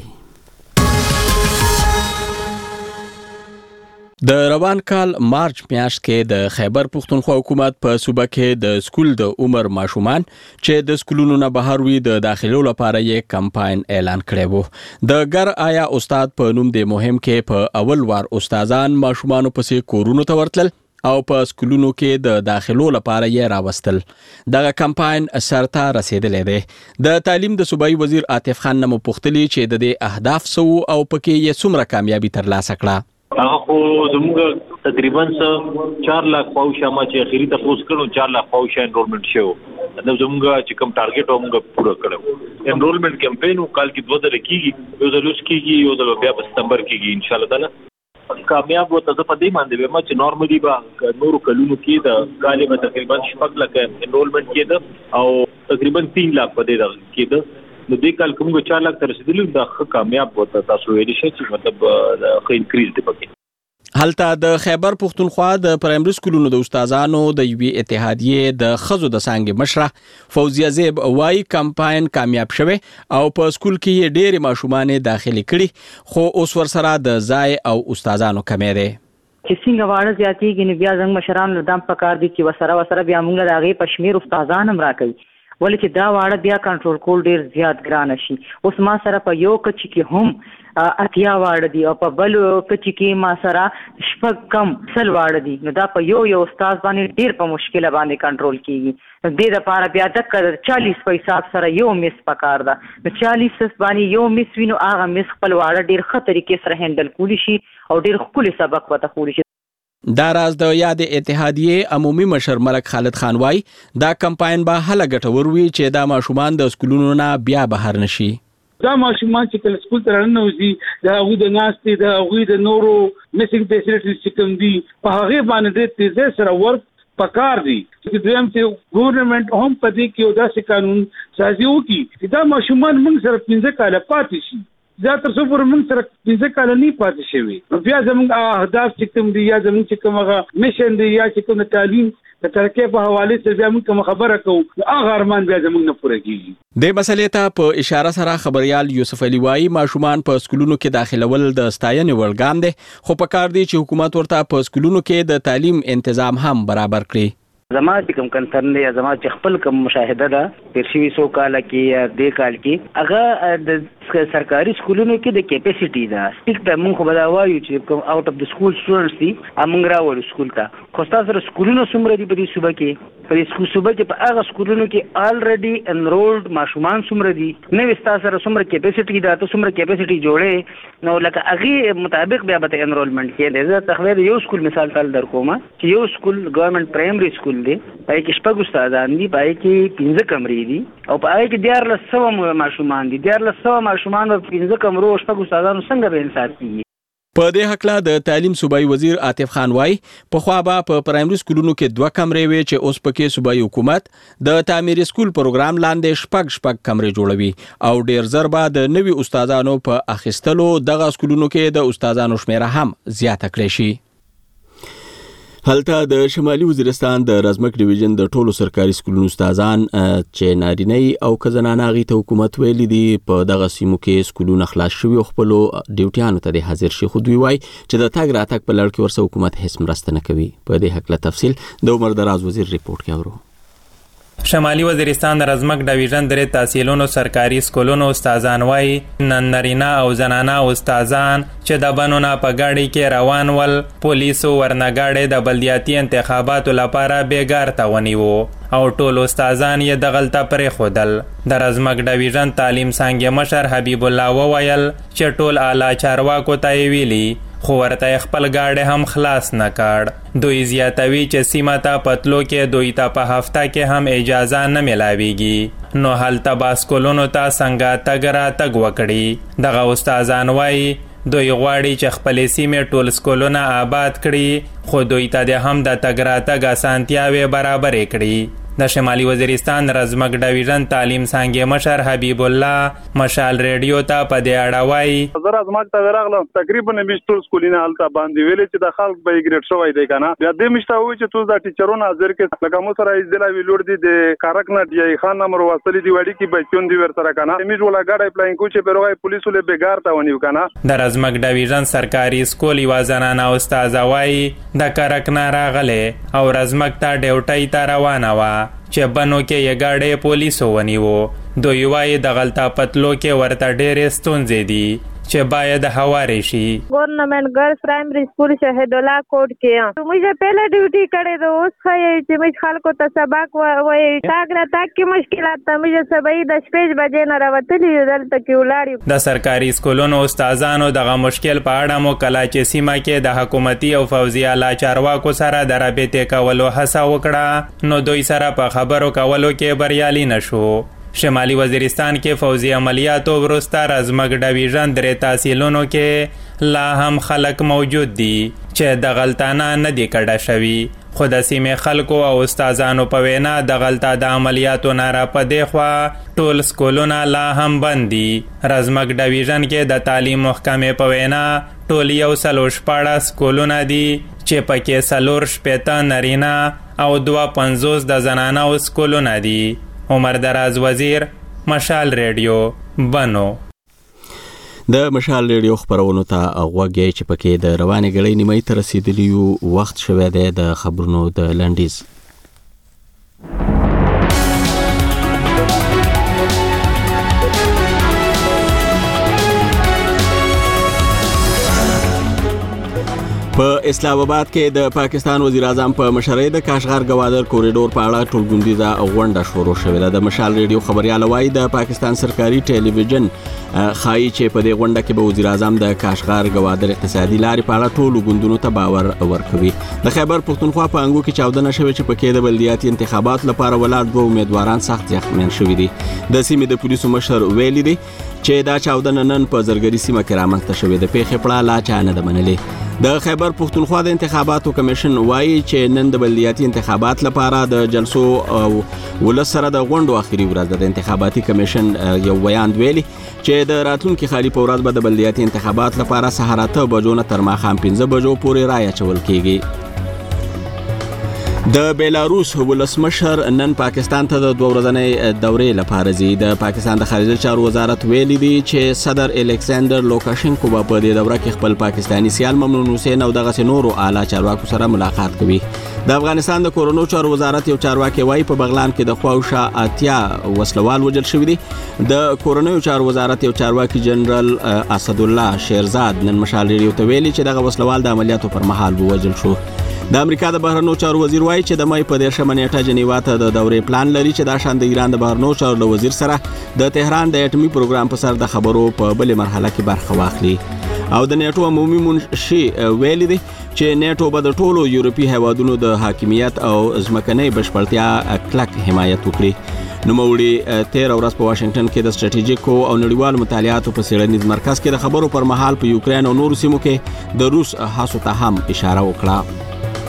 د روان کال مارچ میاشت کې د خیبر پختونخوا حکومت په صوبه کې د سکول د عمر ماشومان چې د سکولونو نه بهر وي د داخلو لپاره یې کمپاین اعلان کړی وو. د ګر آیا استاد په نوم د مهم کې په اول وار استادان ماشومانو پسې کورونو ته ورتلل او په سکولونو کې د داخلو لپاره یې راوستل. دغه کمپاین سرته رسیدلې ده. د تعلیم د صوبایي وزیر عاطف خان نه مو پوښتلي چې د دې اهداف څه او پکې یې څومره کامیابي ترلاسه کړه. هغه خو زموږ تقریبا 4 lakh پاوشه ما چې اخیری تاسو کړو 4 lakh پاوشه انرولمنٹ شو نو زموږ چې کوم ټارګټ موږ پوره کړو انرولمنٹ کمپاین کال کې 2 ځله کیږي یو ځل کیږي یو ځل بیا په سپتمبر کېږي ان شاء الله تعالی کامیاب وته په دې باندې ما چې نورمالي به نورو کلونو کې د غالبا تقریبا 6 lakh انرولمنٹ کېده او تقریبا 3 lakh په دې کېده نو دې کال کوم 4 lakh تر رسیدلی دا کامیاب وته تاسو ویل شئ چې مطلب خو انکریز دی پکې هلته د خیبر پختونخوا د پرایمري سکولونو د استادانو د یوې اتحادیې د خزو د څنګه مشره فوزیه زیب وايي کمپاین کامیاب شوه او په سکول کې ډېری ماشومان داخلي کړي خو اوس ورسره د ځای او استادانو کمې ده چې څنګه واړه زیاتېږي نو بیا زموږ مشران له دام پکار دي چې وسره بیا موږ د هغې په شمېر استادان هم راکوي ولې چې دا واړه بیا کنټرول کول ډېر زیات ګرانه شي اوس ما سره په یو کچ کې هم اتیا واړه دي او په بل کچ کې ما سره شپږ کم سل واړه دي نو دا په یو استاد باندې ډېر په مشکله باندې کنټرول کیږي دې لپاره بیا د 40 پیسې سره یو مس پکار ده نو 40 باندې یو مس وینو هغه مس خپل واړه ډېر ښه طریقې سره هندل کولی شي او ډېر ښکلی سبق وته کولی شي دا راز د یاد اتحادیې عمومي مشر ملک خالد خان وای دا کمپاین به هله ګټور وي چې دا ماشومان د سکولونو نه بیا بهر نشي دا ماشومان چې کله سکول ته راننوځي دا هغوی د ناستې د هغوی د نورو میسنګ فیسیلیټیز چې کوم دي په هغې باندې ډېر تیزۍ سره ورک پکار دي چې دویم چې ګورنمنټ هم په دې کې یو داسې قانون سازي وکړي چې دا ماشومان موږ سره 15 کاله پاتې شي دا تر څو پورې موږ سره 15 کاله نه پاتې شوي بیا زموږ اهداف چې کوم دي یا زموږ چې کوم هغه میشن دی یا چې کوم تعلیم د ترقۍ په حواله سره بیا موږ کوم خبره کوو هغه ارمان بیا زموږ نه پوره کیږي د مسلې ته په اشاره سره خبريال یوسف علي وایي ماشومان په سکولونو کې داخلول د ستاینې وړ ګام دی خو په کار دی چې حکومت ورته په سکولونو کې د تعلیم تنظیم هم برابر کړي زما چې کوم کنسرن دی زما چې خپل کوم مشاهده ده تیر شوي 100 کال کې یا 2 کال کې هغه د سرکاري سکولونو کې د کیپاسټي ده سپیک به موږ خو به دا وایو چې کوم اوټ اف د سکول سټوډنټس دي موږ راوړو سکول ته خو تاسو سکولونو څومره دي په دې صوبه کې په دې صوبه کې په هغه سکولونو کې الریډي انرولډ ماشومان څومره دي نو تاسو سره څومره کیپاسټي ده تاسو څومره کیپاسټي جوړې نو لکه هغه مطابق بیا به انرولمنت کې ده تخویر یو سکول مثال تل در کومه چې یو سکول ګورنمنت پرایمري سکول دی پای کې شپږ استادان دي پای کې 15 کمرې دي او پای کې 1400 ماشومان دي 1400 ماشومان او 15 کمرو شپږ استادانو څنګه به انصاف کیږي په دې حق لا د تعلیم صوبایي وزیر عاطف خان وای په خوا به په پرایمري سکولونو کې 2 کمرې وي چې اوس پکې صوبایي حکومت د تعمیري سکول پروګرام لاندې شپږ کمرې جوړوي او ډیر زر به د نوي استادانو په اخیستلو دغه سکولونو کې د استادانو شمیره هم زیاته کړي شي هلته د شمالي وزیرستان د رزمک ډیویژن د ټولو سرکاري سکولونو استادان چې نارینه او کزنانه غي ته حکومت ویلي دي په دغه سیمو کې سکولونه خلاص شوي او خپل ډیوټیانو ته حاضر شي خو دوی وای چې د تاګ راتګ په لړ کې ورسره حکومت هیڅ مرسته نه کوي په دې حق له تفصیل د عمر دراز وزیر ریپورت کې اورو شمالي وزیرستان د رزمک ډیویژن درې تحصیلونو سرکاري سکولونو استادان وای نارینه او زنانه استادان چې د بنونه په گاډي کې روان ول پولیسو ورنګاډي د بلدیاتي انتخاباتو لپاره بیګار ته ونیو او ټول استادان یې دغلطه پرې خودل د رزمک ډیویژن تعلیم څنګه مشر حبیب الله وویل چې ټول اعلی چارواکو ته ویلي خو ورته خپل گاډي هم خلاص نه کړ دوی زیاتوي چې سیمه ته پتلو کې دوی ته په هفته کې هم اجازه نه ملاويږي نو هلته باسکولونو ته څنګه تګ را تګ وکړي دغه استادان وایي دوی غواړي چې خپل سیمه ټول سکولونه آباد کړي خو دوی ته هم د تګ را تګ اسانتیاوي برابر کړي د شمالي وزیرستان رزمک ډیویژن تعلیم څنګه مشر حبیب الله مشال ریډیو ته په دې اړه وایي زه رزمک ته راغلم تقریبا مشتول سکولینه حالت باندې ویل چې د خلک به ګریډ شوی دی کنه بیا دې مشته وای چې تو د ټیچرونو حاضر کې لکه مو سره ځلا ویلوړ دي د کارک نه دی خان نمبر واصلې دی وړي کې بچون دی ورته کنه میز ولا ګاډي پلاین کو چې بیروغه پولیسو له بیګار تا ونیو کنه د رزمک ډیویژن سرکاري سکول یوازنانه استاد وایي د کارک نه راغله او رزمک ته ډیوټي ته روانه وا چې بنو کې یې گاډي پولیسو ونیو دوی وایي د غلطه پتلو کې ورته ډېرې ستونزې دي چې باید هواري شي. Government girls primary school Shahidullah Kot के मुझे पहले ड्यूटी करे तो उस खाए मुझे खालको तो सबक वही तागरा तक की मुश्किलात था मुझे सबई 10 बजे न रावतली दलته کې ولاړ. د سرکاري سکولونو استادانو دغه مشکل په اړه مو کلا چې سیمه کې د حکومتي او فوزي اعلی چارواکو سره د رابطې کولو هڅه وکړه نو دوی سره په خبرو کولو کې بریالي نشو. شمالي وزیرستان کې فوزي عملیاتو وروسته رزمګ ډویژن درې تحصیلونو کې لا هم خلک موجود دي چې د غلطانه نه دي کډه شوي خو د سیمې خلکو او استادانو په وینا د غلطه د عملیاتو نه را پدې خوا ټول سکولونه لا هم بند دي. رزمګ ډویژن کې د تعلیم محکمې په وینا ټول 114 سکولونه دي چې پکې 4 نارینه او 250 د زنانو سکولونه دي. عمر دراز وزیر، مشال ریډیو، بنو. د مشال ریډیو خبرونو ته غوږی چې پکې د روانې غړې نیمه ته رسیدلی وخت شوه د خبرونو د لنډیز. په اسلام آباد کې د پاکستان وزیر اعظم په مشرۍ د کاشغر گوادر کوریډور په اړه ټولګوندیزه غونډه شروع شوې ده. د مشال ریډیو خبريال وايي د پاکستان سرکاري ټلویزیون خایي چې په دې غونډه کې به وزیر اعظم د کاشغر گوادر اقتصادي لارې په اړه ټولو ګوندونو ته باور ورکوي. د خیبر پښتونخوا په انګو کې چاودنه شوې چې پکې د بلدیاتي انتخابات لپاره ولاړ دوه امیدواران سخت زخمیان شوي دي. د سیمې د پولیسو مشر ویلي دي چې دا چاودنه نن په زرګري سیمه کې رامنځته شوې ده. پیښې پړه لا چا نه ده منلې. د خیبر پښتونخوا د انتخاباتو کمیشن وایي چې نن د بلدیاتي انتخابات لپاره د جلسو او ولس سره د غونډو اخري ورځ ده. د انتخاباتي کمیشن یو بیان ویلي چې د راتلونکي خالي په ورځ به د بلدیاتي انتخابات لپاره سهار 8 بجو نه تر ماښام 5 بجو پورې رای اچول کیږي. د بیلاروس ولسمشر نن پاکستان ته د 2 ورځې دورې لپاره ځي. د پاکستان د خارجه چارو وزارت ویلي دی چې صدر الکساندر لوکاشنکو په دې دوره کې خپل پاکستانی سیال ممنون حسین او دغه نورو اعلی چارواکو سره ملاقات کوي. د افغانستان د کورونو چارو وزارت یو چارواکي وايي په بغلان کې د خواوشا اتیا وسلوال وجل شوی دي. د کورونو چارو وزارت یو چارواکي جنرال اسد الله شیرزاد نن مشال ریډیو ته ویلي چې دغه وسلوال د عملیاتو پر مهال ووجل شو. د امریکا د بهرنیو چارو وزیر وايي چې د مای په 10 نیټه جنیوا ته د دورې پلان لري چې دا شان د ایران د بهرنیو چارو وزیر سره د تهران د اټومي پروګرام په سر د خبرو په بلې مرحله کې برخه واخلي. او د نیټو عمومي منشي ویلي دی چې نیټو به د ټولو یورپی هیوادونو د حاکمیت او ځمکنۍ بشپړتیا کلک حمایت وکړي. نوموړي 13 ورځ په واشنگټن کې د سټریټیژیکو او نړیوال مطالعاتو په څېړنیز مرکز کې د خبرو پر مهال په یوکرين او نورو سیمو کې د روس هڅو ته هم اشاره وکړه.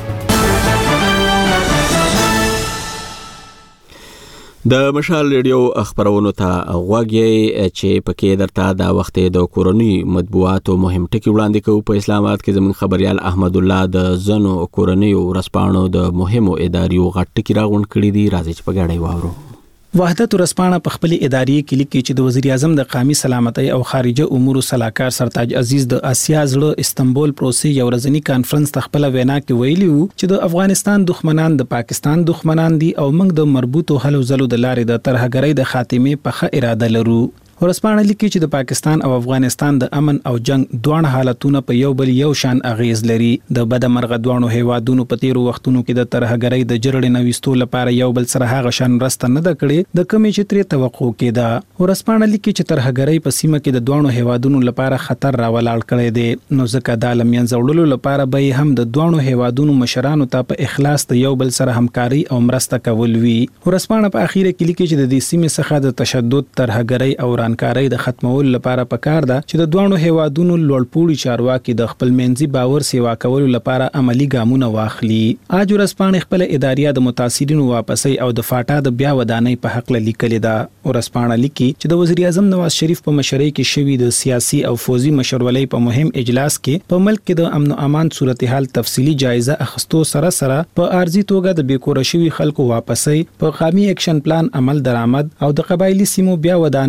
د مشال ریډیو خبرونو ته غوږی چې پکې درته د وخت د کورونی مطبوعاتو مهم ټکی وړاندې کوي. په اسلام آباد کې زموږ خبريال احمد الله د زنو کورونی ورسپانو د مهمو اداریو غټ ټکی راغونډ کړي دي. راځي چې په ګډه واورو. وحدت ورسپانه په خپل اداري کې لیکي چې د وزیر اعظم د قومي سلامتۍ او خارجه امور صلاحکار سرتاج عزیز د آسیا زړه استنبول پروسې یو ورځنی کانفرنس تخپل وینا کې ویلي وو چې د افغانستان دښمنان د پاکستان دښمنان دي او موږ د مربوطو حل زلو د لارې د ترهګرۍ د خاتمه په ښه اراده لرو. ورسپانه لیکي چې د پاکستان او افغانستان د امن او جنگ دوه حالتونه په یو بل یو شان اغیز لري. د بدمرغه دوه هیوادونو په تیرو وختونو کې د ترهګرۍ د جرړې نوښتو لپاره یو بل سره هغه شان رسته نه د کړي د کمی چې تر توقع کېده. ورسپانه لیکي چې ترهګرۍ په سیمه کې د دوه هیوادونو لپاره خطر راولاړ کړي دي نو ځکه د لمین زوړلو لپاره به هم د دوه هیوادونو مشرانو ته په اخلاص د یو بل سره همکاري او مرسته کول وی. ورسپانه په اخیره کې لیکي چې د دې سیمې څخه د تشدد ترهګرۍ او کاري د ختمولو لپاره پکار ده چې د دوه هیوادونو لوړپوړي چارواکي د خپل منځي باور سیوا کولو لپاره عملی ګامونه واخلي. اج ورسپانه خپل اداریه د متاثرینو واپسي او د فاټا د بیا ودانۍ په حق لیکلې ده. ورسپانه لیکي چې د وزیر اعظم نواز شریف په مشرۍ کې شوی د سیاسي او فوزي مشورولۍ په مهم اجلاس کې په ملک کې د امن او امان صورتحال تفصیلی جایزه اخستو سره سره په ارزي توګه د بیکوره شوی خلکو واپسي په قومي اکشن پلان عمل درآمد او د قبایلی سیمو بیا ودانۍ نه متعلق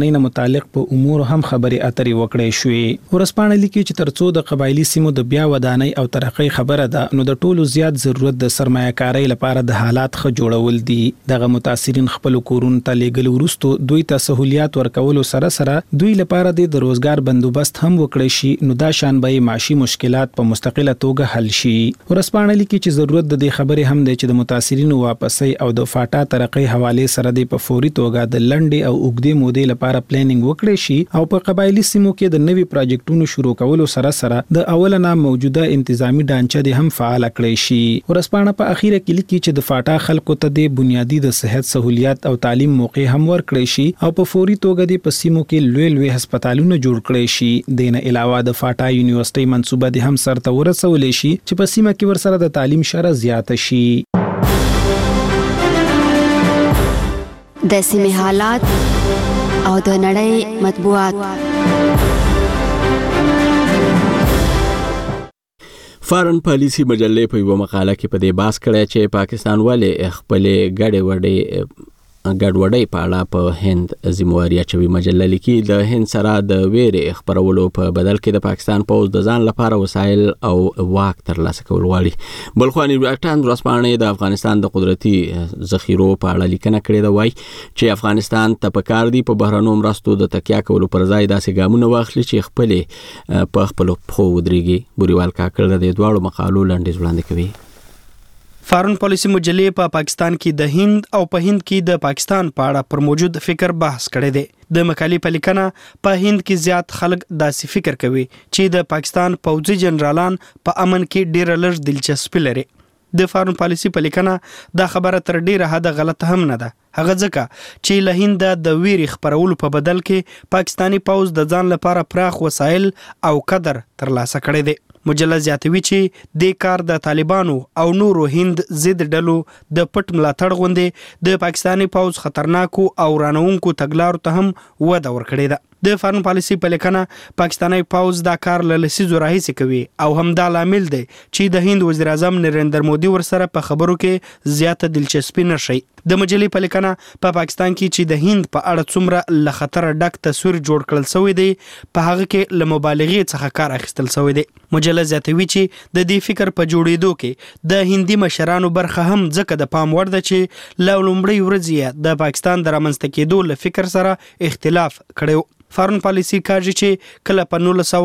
متعلق په امور هم خبرې اترې وکړې شوې. ورسپانه لیکي چې ترڅو د قبایلی سیمو د بیا ودانۍ او ترقۍ خبره ده نو د ټولو زیات ضرورت د سرمایه‌کارۍ لپاره د حالات ښه جوړول دي. دغه متاثرین خپل کورونو ته لیږل وروسته دوی ته سہولیات ورکولو سره سره دوی لپاره د روزګار بندوبست هم وکړي شي نو دا شان به معاشي مشکلات په مستقله توګه حل شي. ورسپانه لیکي چې ضرورت د دې خبرې هم دی چې د متاثرینو واپسۍ او د فاټا ترقۍ حواله سره د په فوري توګه د لنډې او اوږدې مودې لپاره پلانینګ وکړي شي او په قبایلی سیمو کې د نوي پروجیکټونو شروع کولو سره سره د اولنا موجوده انتظامی ډانچه د هم فعال کړي شي. ورسپانه په اخیره کې لیکي چې د فاټا خلکو ته د بنیادی د صحت سہولیات او تعلیم موقع هم ورکړي شي او په فوري توګه د پسیمو کې لوی لوی هسپتالونه جوړ کړي شي. دینه علاوه د فاټا یونیورسيټي منصوبه د هم سرته ورسولې شي چې پسیمه کې ورسره د تعلیم شره زیاته شي. د سیمې حالات او د نړۍ مطبوعات. فارن پالیسی مجلې په یو مقاله کې په دې بحث کړی چې پاکستان ولې خپل ګډوډۍ په اړه په هند ذمہواری اچوي. مجله لیکي د هند سره د ویرې خبرولو په بدل کې د پاکستان پوز د ځان لپاره وسایل او واک ترلاسه کول غواړي. بلخو نیویارک ټایمز ورځپاڼه د افغانستان د قدرتي ذخیرو په اړه لیکنه کړې ده. وایي چې افغانستان ته پکار دی په بهرنیو مرستو د تکیه کولو پر ځای داسې ګامونه واخلي چې په خپل پخو ودرېږي. بوریوال کاکړ د دواړو مقالو لنډیز وړاندې کوي. فارن پالیسی مجلې په پاکستان کې د هند او په هند کې د پاکستان په اړه پر موجود فکر بحث کړی دی. د مقالې په لیکنه په هند کې زیات خلک داسې فکر کوي چې د پاکستان پوځي جنرالان په امن کې ډېر لږ دلچسپي لري. د فارن پالیسی په لیکنه دا خبره تر ډیره حد غلطه هم نه ده. هغه ځکه چې له هند د ویري خبرولو په بدل کې پاکستانی پوځ د ځان لپاره پراخ وسایل او قدر ترلاسه کړی دی. مجله زیاتوي چې د کار د طالبانو او نورو هند ضد ډلو د پټ ملاتړ غوندې د پاکستانی پوځ خطرناکو او رانونکو تګلارو ته هم وده ورکړې ده. د فارن پالیسی په لیکنه پاکستانی پوځ دا کار له لسیزو راهیسې کوي او هم دا لامل دی چې د هند وزیر اعظم نریندر مودي ورسره په خبرو کې زیاته دلچسپي نشي. د مجلې په لیکنه په پاکستان کې چې د هند په اړه څومره له خطر ډک تصویر جوړ کړل شوی دی په هغه کې له مبالغې څخه کار اخیستل شوی دی. مجله زیاتوي چې د دې فکر په جوړېدو کې د هندي مشرانو برخه هم ځکه د پام وړ ده چې له لومړۍ ورځې د پاکستان د رامنځته کېدو له فکر سره اختلاف کړی. فارن پالیسی کاږي چې کله په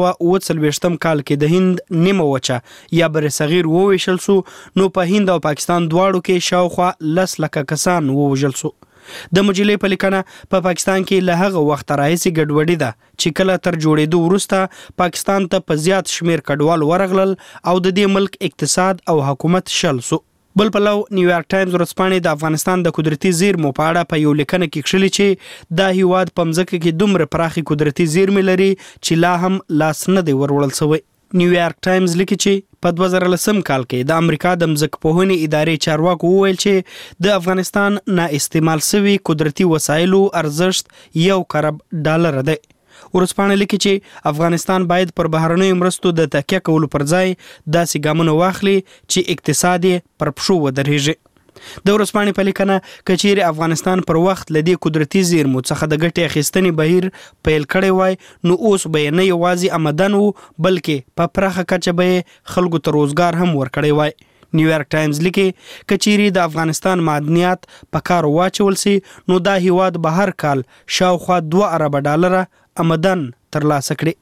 1948 کال کې د هند نیمه وچه یا بر صغیر وویشل سو نو په هند او پاکستان دواړو کې شاوخوا 10 لک کسان ووژل سو. د مجلې په لیکنه په پاکستان کې له هغه وخت راهیسې ګډوډي ده چې کله تر جوړېدو وروسته پاکستان ته په زیات شمیر کډوال ورغلل او د دې ملک اقتصاد او حکومت شل سو. بل پلو نیویارک ټایمز ورځپاڼې د افغانستان د قدرتي زیرمو په اړه په یو لیکنه کې کښلي چې دا هیواد په مځکه کې دومره پراخي قدرتي زیرمې لري چې لا هم لاس نه دی وروړل شوی. نیویارک ټایمز لیکي چې په 2010 کال کې د امریکا د ځمکپوهنې ادارې چارواکو وویل چې د افغانستان نا استعمال شوی قدرتي وسایلو ارزښت $1 کروڑ دی. ورځپاڼه لیکي چې افغانستان باید پر بهرنیو مرستو د تکیه کولو پر ځای داسې ګامونه واخلي چې اقتصاد پر پښو ودرېږي. د ورځپاڼې په لیکنه که چیرې افغانستان پر وخت له دې قدرتي زیرمو څخه د ګټې اخیستنې بهیر پیل کړی وای نو اوس به نه یوازې آمدن وو بلکې په پراخه کچه به خلکو ته روزګار هم ورکړی وای. نیویارک ټایمز لیکي که چیرې د افغانستان معدنیات په کار واچول سي نو دا هیواد به هر کال شاوخوا $2 ارب آمدن ترلاسه کړي.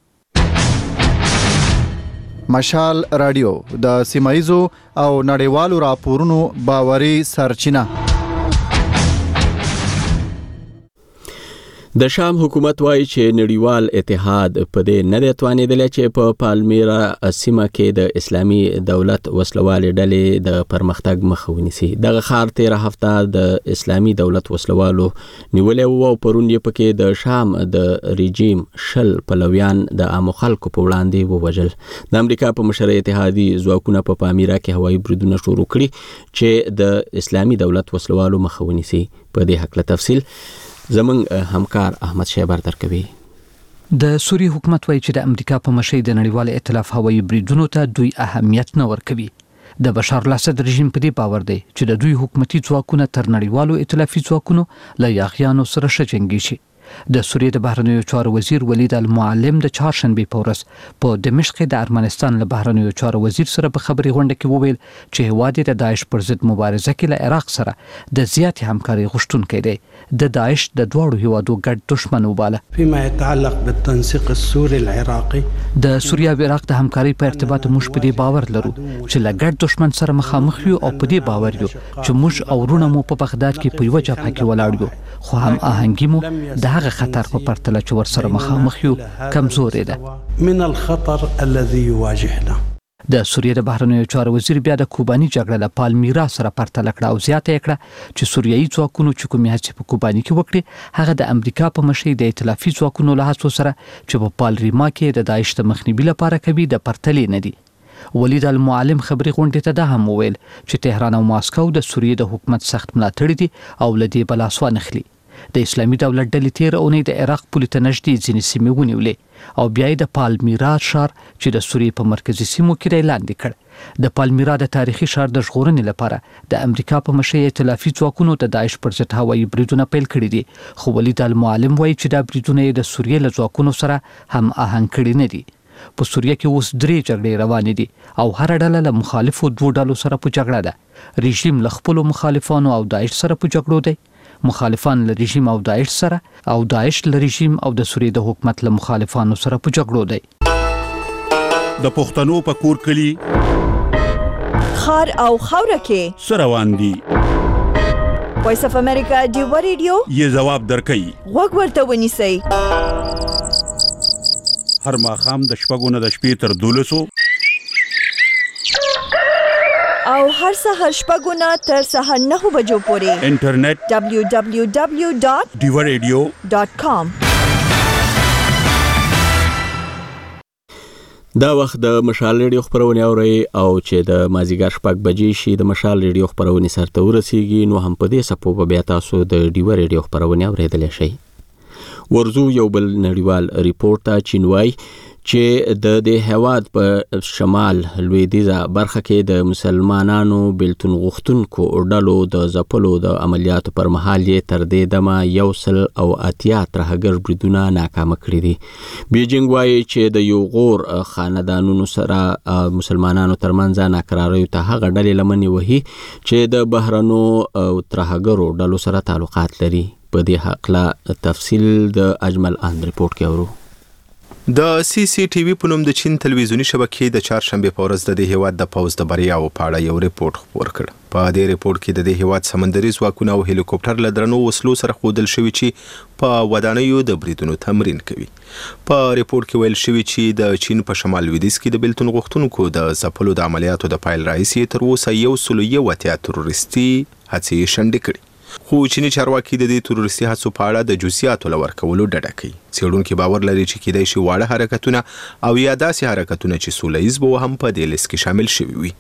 مشال رادیو د سیمایزو او نړیوالو راپورونو باوري سرچینه. د شام حکومت وایي چې نړیوال اتحاد په دې نه دی توانېدلی چې په پالمیرا سیمه کې د اسلامي دولت وسلوالې ډلې د پرمختګ مخه ونیسي. دغه ښار تېره هفته د اسلامي دولت وسلوالو نیولی و او پرون یې پکې د شام د رژیم 10 پلویان د عامو خلکو په وړاندې ووژل. د امریکا په مشرۍ اتحادي ځواکونه په پامیرا کې هوایي بریدونه شروع کړي چې د اسلامي دولت وسلوالو مخه ونیسي. په دې هکله تفصیل زمونږ همکار احمد شیبر درکوي. د سوریې حکومت وایي چې د امریکا په مشرۍ د نړیوال ائتلاف هوایي بریدونو ته دوی اهمیت نه ورکوي. د بشار الاسد رژیم په دې باور دی چې د دوی حکومتي ځواکونه تر نړیوالو ائتلافي ځواکونو له یاغیانو سره ښه جنګي شي. د سوریې د بهرنیو چارو وزیر ولید المعلم د چهارشنبې په ورځ په دمشق کې د ارمنستان له بهرنیو چارو وزیر سره په خبري غونډه کې وویل چې هیواد د داعش پر ضد مبارزه کې له عراق سره د زیاتې همکاري غوښتونکی دی. د داعش د دواړو هیوادو ګډ دښمن وباله. فيما يتعلق بالتنسيق السوري العراقي د سوریه او عراق د همکاري په ارتباط موږ په دې باور لرو چې له ګډ دښمن سره مخامخ یو او په دې باور یو چې موږ او ورونه مو په بغداد کې په یوه جبهه کې ولاړ یو، خو هم آهنګي مو د هغه خطر په پرتله چې ورسره مخامخ یو کمزورې ده. من الخطر الذي يواجهنا. د سوریې د بهرنیو چارو وزیر بیا د کوباني جګړه له پالمیرا سره پرتله کړه او زیاته یې کړه چې سوریایي ځواکونو چې کومې هڅې په کوباني کې وکړې هغه د امریکا په مشرۍ د ائتلافي ځواکونو له هڅو سره چې په پالریما کې د داعش د مخنیوي لپاره کوي د پرتلې نه دي. ولید المعلم خبري غونډې ته دا هم وویل چې تهران او ماسکو د سوریې د حکومت سخت ملاتړي دي او لدې بلاسوا نخلي. د اسلامي دولت ډلې تیر اونۍ د عراق پولې ته نږدې ځینې سیمې ونیولې او بیا یې د پالمیرا ښار چې د سوریې په مرکزي سیمو کې دی لاندې کړ. د پالمیرا د تاریخي ښار د ژغورنې لپاره د امریکا په مشرۍ ائتلافي ځواکونو د داعش پر ضد هوایي بریدونه پیل کړي دي، خو ولید المعلم وایي چې دا بریدونه یې د سوریې له ځواکونو سره هم آهنګ کړي نه دي. په سوریه کې اوس 3 جګړې روانې دي او هر ډله له مخالفو 2 ډلو سره په جګړه ده. رژیم له خپلو مخالفانو او داعش سره په جګړو دی، مخالفان له رژیم او داعش سره، او داعش له رژیم او د سوریې د حکومت له مخالفانو سره په جګړو دی. د پښتنو په کور کلی خار او خوره کې سروان دي. وایس اف امریکا دیو ریډیو یې جواب درکړي. وګ ورته ونیسئ. هر ماښام د شپږو نه د شپې تر 12 او هر سهار شپږو نه تر سهار 9 بجو پورې انټرنیټ www.diwaradio.com. دا وخت د مشال ریډیو خبرونه اوري او چې د مازیګر شپږ بجې شي د مشال ریډیو خبرونه سره ورسیږي نو هم په دې سپو بیا تاسو د ډیو ریډیو خبرونه اوریدل شي. ورزو یو بل نړیوال ریپورت ته چینوای چې د هیواد په شمال لویدیځه برخه کې د مسلمانانو بیلتون غوښتونکو ډلو د ځپلو د عملیاتو پر مهال یې تر دې دمه 180 ترهګر بریدونه ناکام کړي دي. بیجینګ وایي چې د یو غور خاندانونو سره مسلمانانو ترمنځ ناکراریو ته هغه ډلې لمنې وهي چې د بهرنو ترهګرو ډلو سره تعلقات لري. په دې حق تفصیل د اجمل ان ریپورت کې اورو. د سی سی ټي وي په نوم د چین تلویزیونی شبکې د چهارشنبه په ورځ د هیواد د پوز د بریاو په اړه یو ریپورت خپور کړ. په دې ریپورت کې د هیواد سمندري ځواکونه او هلیکوپټر له درنو وسلو سره خودل شوی چې په ودانیو د بریدونو تمرین کوي. په ریپورت کې ویل شوی چې د چین په شمال لویدیځ کې د بیلتون غوښتونکو د ځپلو د عملیاتو د پایل راهیسې تر اوسه 180 تروریستي هڅې شنډې کړي. خو چینی چارواکي د دې تروریستي هڅو په اړه د جزئیاتو لور کولو ډډه کوي. څېړونکي باور لري چې کېدای شي واړه حرکتونه او یا داسې حرکتونه چې سوله ییز به هم په دې لیست کې شامل شوي وي.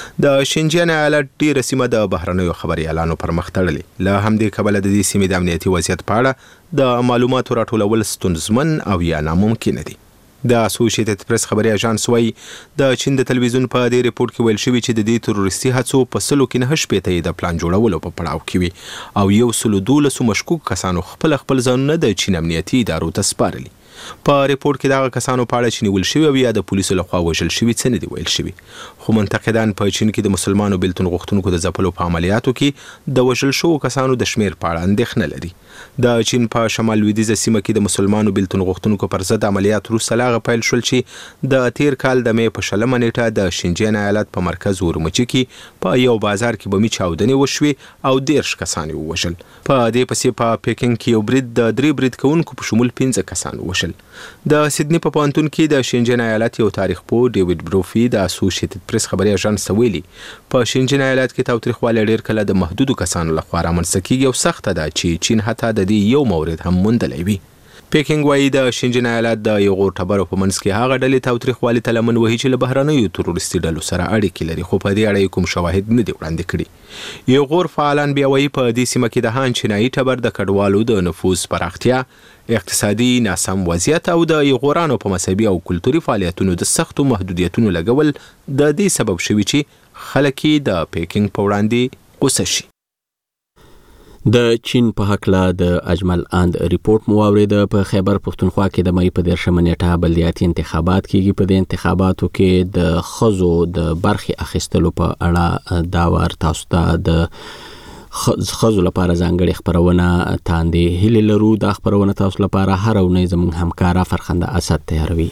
د شینجیان ایالت ډیره سیمه د بهرنیو خبريالانو پر مخ تړلې. له همدې کبله د دې سیمې د امنیتي وضعیت په اړه د معلوماتو راټولول ستونزمن او یا ناممکن دي. د اسوسییټډ پریس خبري اژانس وايي د چین د تلویزیون په دې ریپورت کې ویل شوی چې د دې تروریستي هڅو په سلو کې نه شپېته د پلان جوړولو په پړاو کې وي او 112 مشکوک کسانو خپل ځانونه د چین امنیتي ادارو ته سپارلي. په ریپورت کې دا کسانو په اړه چې نیول شوی او یا د پولیسو لخوا وژل شوی څه نه دی ویل شوی. خو منتقدان په چین کې د مسلمانانو بیلتون غوښتونکو د ځپلو په عملیاتو کې د وژل شوو کسانو د شمیر په اړه اندېښنه لري. د چین په شمال لویدیځه سیمه کې د مسلمانانو بیلتون غوښتونکو پر ضد عملیات وروسته لاغه پیل شول چې د تیر کال د مې په 20 نیټه د شینجیان ایالت په مرکز اورمچي کې په یو بازار کې بمي چاودنې وشوي او 10 کسان ووژل. په دې پسې په پیکینګ کې یو برید د 3 برید کوونکو په شمول 15 کسان ووژل. د سیدنی په پوهنتون کې د شینجیان ایالت یو تاریخ پوه ډیوډ بروفي د اسوسییټډ پریس خبري اژانس ته ویلي په شینجیان ایالت کې تاوتریخوالی ډیر کله د محدودو کسانو لخوا رامنځته کیږي او سخته ده چې چین حتی د دې یو مورد هم موندلی وي. پیکینګ وایي د شینجیان ایالت د یو غور ټبرو په منځ کې هغه ډلې تاوتریخوالي ته لمن وهي چې له بهرنیو تروریستي ډلو سره اړیکې لري خو په دې اړه کوم شواهد نه دي وړاندې کړي. یو غور فعالان بیا وایي په دې سیمه کې د هان چینایي ټبر د کډوالو د نفوذ پراختیا، اقتصادي ناسم وضعیت او د یغورانو په مذهبي او کلتوري فعالیتونو د سختو محدودیتونو لګول د دې سبب شوي چې خلک د پیکینګ په وړاندې غوسه شي. د چین په حقله د اجمل اند ریپورت مو واورید. په خیبر پختونخوا کې د مې په 13 نیټه بلدیاتي انتخابات کېږي. په دې انتخاباتو کې د خزو د برخي اخیستلو په اړه دا ور تاسو ته د خزو لپاره ځانګړي خبرونه تاندې هلي لرو. دا خبرونه تاسو لپاره هر ورځ زموږ همکارا فرخنده اسد تیاروي.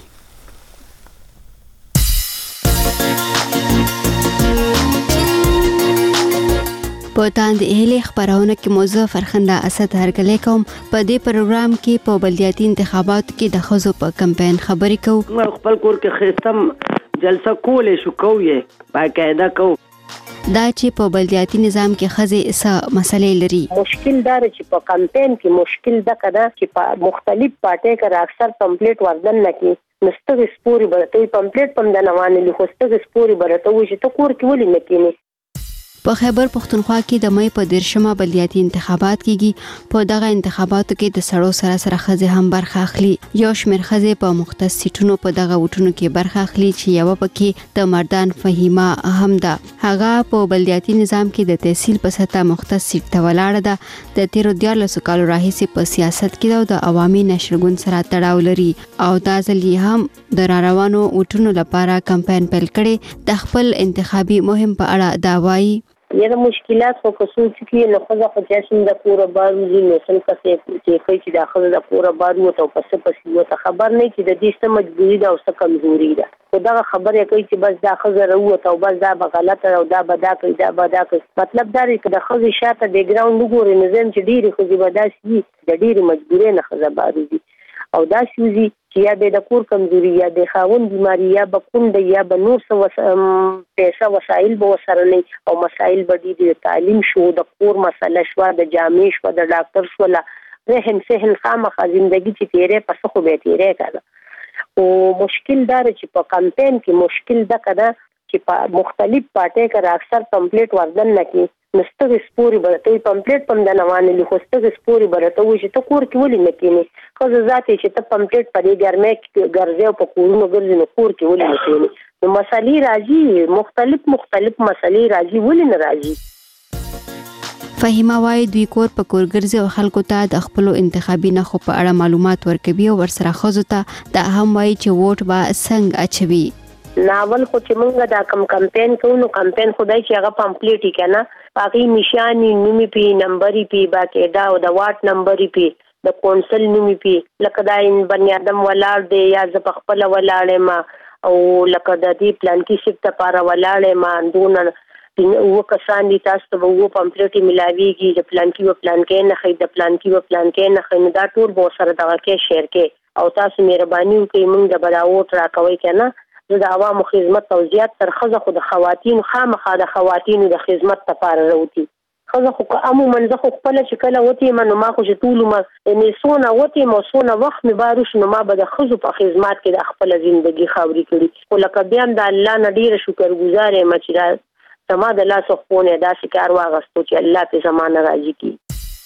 په تاندې هلي خبرونه کې موضوع فرخنده اسد هرکلی کوم. په دې پروګرام کې په بلدیاتي انتخاباتو کې د خزو په کمپاین خبرې کوو. خپل کور کې خستم جلسه کولې شو کوې باقاعده کو. دا چې په بلدیاتي نظام کې خزې څه مسلې لري. مشکل دا چې په کمپاین کې مشکل دا کده چې په مختلف پارټي کې اکثر کمپلیټ وردن نه کی نستغ سپوري برته کمپلیټ پم د نوانه لیکوستغ سپوري برته وي چې ته کور کې ولې نه کینی. په خیبر پختونخوا کې د مې په 13 بلدیاتي انتخابات کېږي. په دغه انتخاباتو کې د سړو سره خزې هم برخه اخلي. یو شمېر خزې په مختص سیټونو په دغه وټونو کې برخه اخلي چې یو پکې د مردان فهیمه هم ده. هغه په بلدیاتي نظام کې د تحصیل په سطح مختص سیټ ته ولاړه ده. د تیرو 14 کالو راهیسې په سیاست کې د عوامي نشرګون سره تړاو لري او دا ځل هم د راروانو وټونو لپاره کمپاین پیل کړي. د خپل انتخابي مهم په اړه دا وایي. یره مشکلات خو خصوص کې نه خو ځکه چې د پوره بارو نه سم کسې چې چې د خپل د پوره بارو ته پس یو خبر نه چې د دې څه مجبوری ده او څه کمزوري ده. دا خبره کوي چې بس دا خزر وروته او بس دا غلطه او دا بدا کوي دا بدا کوي. مطلب دا دی چې د خزي شاته بیک ګراوند وګوري نظام چې ډیره خزي بداسي د ډیره مجبورې نه خزه بارو دي او دا شوزي چې یا د کور کمزوري یا د خاوند بیماری یا بکوند یا بنور څه پیسې وسایل به وسره نه او مسایل به د تعلیم شو د کور مسله شو د جامع شو د ډاکټر شو لا رحم سهل خامخا ژوندۍ چې تیرې پس خو به تیرې کړه. او مشکل دار چې په کمپاین کې مشکل دا کده چې په مختلف پارټي کې اکثر کمپلیټ وردن نه کی نستغ سپوري برته کمپلیټ پم د نوانه لیکوستغ سپوري برته وي چې ته کور کې ولې نه کینی. خو ذاتي چې ته کمپلیټ پرې ګرمه کې ګرځي او په کورونو ګرځي نو کور کې ولې نه کینی. نو مسالې راځي مختلف مسالې راځي ولې نه راځي. فهیمه وايي دوی کور په کور ګرځي او خلکو ته د خپل انتخابي نخو په اړه معلومات ورکوي او ورسره خزو ته د اهم وايي چې ووټ به څنګه اچوي. ناول خو چې مونږ دا کمپاین کوو نو کمپاین خدای چې هغه پمپلیټ کنه باقي نشانی نومي پی نمبر پی باقاعده او د واټ نمبر پی د کونسل نومي پی لکه دا بنی آدم ولاړ دی یا ز په خپل ولاړې ما او لکه د دې پلان کې شپ ته پاره ولاړې ما اندونه وو کسان دي تاسو ته وو پمپلیټ ملاويږي د پلان کې نه خې د پلان کې نه خې دا ټول به سره دغه کې شیر کې او تاسو مهرباني وکړئ مونږ د بداوت راکوي کنه د عوامو خدمت او زیات تر خزه خو د خواتین خامخا د خواتینو د خدمت لپاره وروتي. خزه خو عموما زه خو خپل چې کله وتی منو ما خو چې ټول ما نسونه وتی مو سونه وخت می باروش نو ما به د خزو په خدمت کې د خپل ژوندۍ خاوري کړی. خو لکه بیا د الله نه ډیر شکرګزار یم چې سما د الله څخه دا شکار واغستو چې الله په زمانه راځي کی.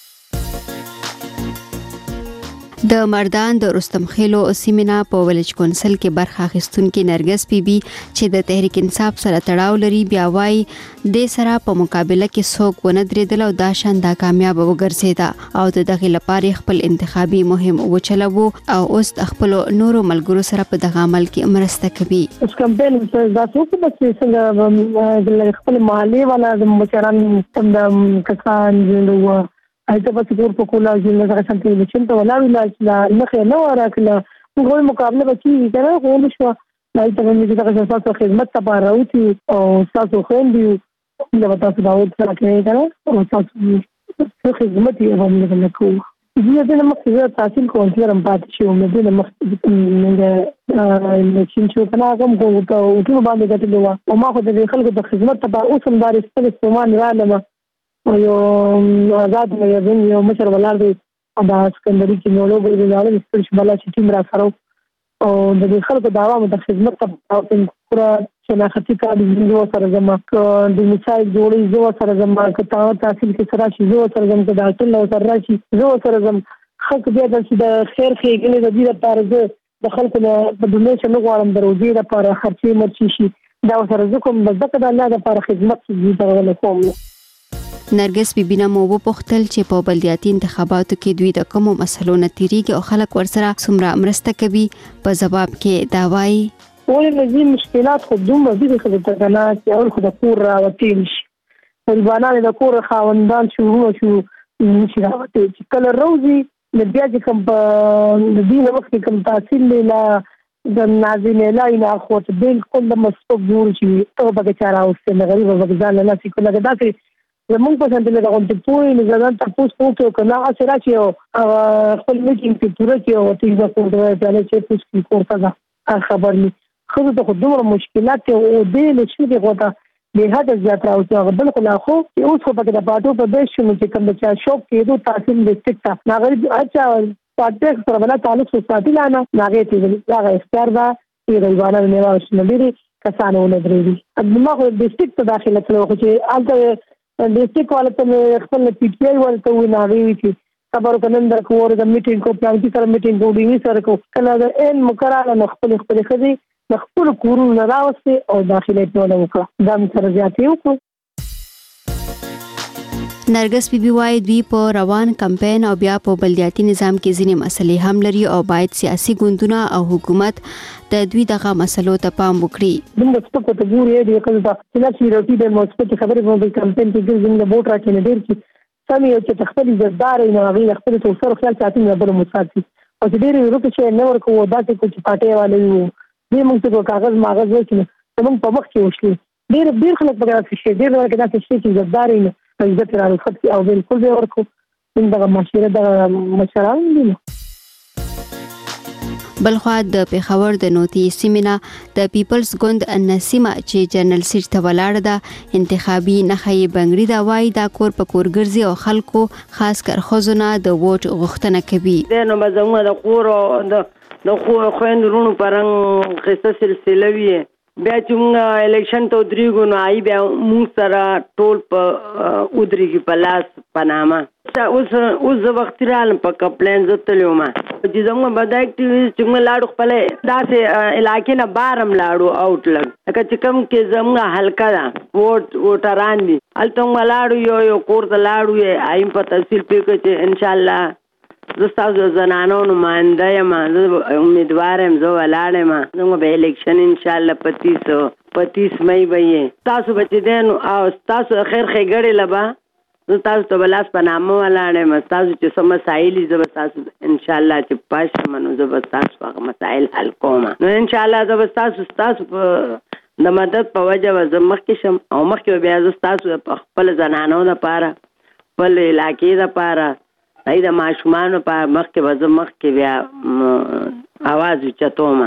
د مردان د رستم خیلو سیمینا په ویلج کونسل کې برخه اخیستونکو نرګس بی بی چې د تحریک انصاف سره تړاو لري بیا وايي د سره په مقابله کې څوک ونه درېدل او دا شان دا کامیاب وګرځیدا او د دغه لپاره خپل انتخابي مهم وچلو او اوس خپل نورو ملګرو سره په دغه عمل کې مرسته کوي. اس کمپاین دا څوک به څنګه خپل محلي ولا د مشران تم کسان جوړو ایته په څور په کولا ژوند د څنګه د چنته ولا ویل چې نه نه وراکله موږ مقابله وکړي کنه خو نشو ایته باندې د تاسو خدمت ته راوتی او تاسو خوندي د تاسو داوود سره کې کنه او تاسو خدمت یې باندې کوو. دې د مخکې تحصیل کوم چې رم پاتې شو مې د مخکې د چین شو کنه کوم کوو ټول باندې کتلوا او ما خو د خلکو د خدمت ته اوس هم دار خپل استعمال رااله یو آزاد مې یو مشر ولر دی دا سکندري کې نو لوګو دی لاله سپیش بلا چې ټیم را سره او د خلکو د عوامو د خدمت ته پورا شناختی کار دی سره زما د مثال جوړي زو سره زما کته تحصیل کې سره شي زو سره زما د ډاکټر نو سره راشي زو سره زما خلک بیا د خیر خېګنې د دې لپاره د خلکو په ډونیشن غواړم دروځي لپاره خرچې مرچي شي دا سره زکم د زکه د الله لپاره خدمت دي دغه کوم. نرګس بیبینا مو وپوښتل چې په بلدیاتي انتخاباتو کې دوی د کومو مسلو نه تیریږي او خلک ورسره څومره مرسته کوي. په جواب کې دا وایي ولې لږی مشکلات خو دومره دي چې د تنات او خو د کور راوتل شي البانان د کور خاوندان شو نشي راوتل چې کله روزي د بیا چې کوم د دین وخت کوم تحصیل لا د نازنه لا نه خو ته بالکل د مسبوق جوړ شي ته به چاره اوسه نه غریب وګزان نه سې کله دا چې زمونږ په ځان له غونډې پوي نه ځان تاسو ته کنه اسره چې خپل میټینګ کې پوره کې او تیزه کوډه ځاله چې تاسو کوړه خبر نه خو د خودمو مشکلات او د لشي دی غوته به هدا زیات راوځي بل خو لا خو اوس خو په د باټو په بیس چې کوم چې شوق کې دوه تحصیل لیکتا ناغری اچھا پاتې سره ولا تعلق ساتي لانا ناغې تی دا اختیار دا چې غیبانه نه واښنه لري کسانو نه درېږي دغه د ډیسټریکټ په داخله کې خو چې الته ډیسټریکټ والته خپل پی ټی آی ولته وناوي چې خبرو کنن در کوور د میټینګ کو پلان کې سره میټینګ کو دی سره کو کله د ان مقرره نه خپل خدي خپل کورونه نه راوستي او داخله ټول وکړه دا سره زیاتې وکړه. نرګس بیبي وايي دوی په روان کمپاین او بیا په بلدیاتي نظام کې ځینې مسلې هم لري او باید سیاسي ګوندونه او حکومت د دوی دغه مسلو ته پام وکړي. موږ څه په تګوري دی کله دا چې روټي د مثبت خبرې په کمپاین کې ګرځي د ووټ راکې نه ډیر چې سمي چې تخپل زردار نه غي خپل توسر خیال ساتي نه بل مساعد او چې ډیر روټي چې نه ورکو دا چې پټه والے دې موږ ته کاغذ ماغذ وکړو موږ په مخ کې وشلې ډیر خلک په دغه شي ډیر ورکه دا چې زردار نه عزت را رخصت او بالکل به ورکو دغه مشوره د مشران دي. بلخوا د پیښور د نوتی سیمنا د پیپلز ګوند النسیمه چې جنرال سیټ ته ولاړ ده انتخابي نخې بنگړي دا وای دا کور په کور ګرځي او خلکو خاص کر خزونه د ووټ غوښتنه کوي. د نو مزمه د کور د خويندرونو پرنګ قصه سلسله وی بیا چې موږ الیکشن ته درېږو نو آی بیا موږ سره ټول په ودرېږي په لاس په نامه اوس وخت رالم په کمپلین زتلو ما چې زموږ بد اکټیویست چې موږ لاړو خپل داسې علاقې نه بارم لاړو آوټ لګ لکه چې کوم کې زموږ حلقه ده ووټران دي هلته موږ لاړو یو کور ته لاړو آیم په تفصیل پېکو چې انشاءالله زه ستاسو زنانو نماینده یم زه امیدوار یم زه ولاړ یم زموږ به الیکشن انشاءالله 25 مئی به یې تاسو به چې دی نو او ستاسو خیر ښېګړې له به زه تاسو ته به لاس په نامه ولاړ یم ستاسو چې څه مسایل زه به ستاسو انشاءالله چې پاس شم نو زه به ستاسو هغه مسایل حل کوم نو انشاءالله زه به ستاسو په د مدد په وجه به زه مخکې شم او مخکې به بیا زه ستاسو په خپل زنانو دپاره خپل علاقې دپاره ای د ماشومانو په مخکې به زه مخکې بیا اواز اوچتوم.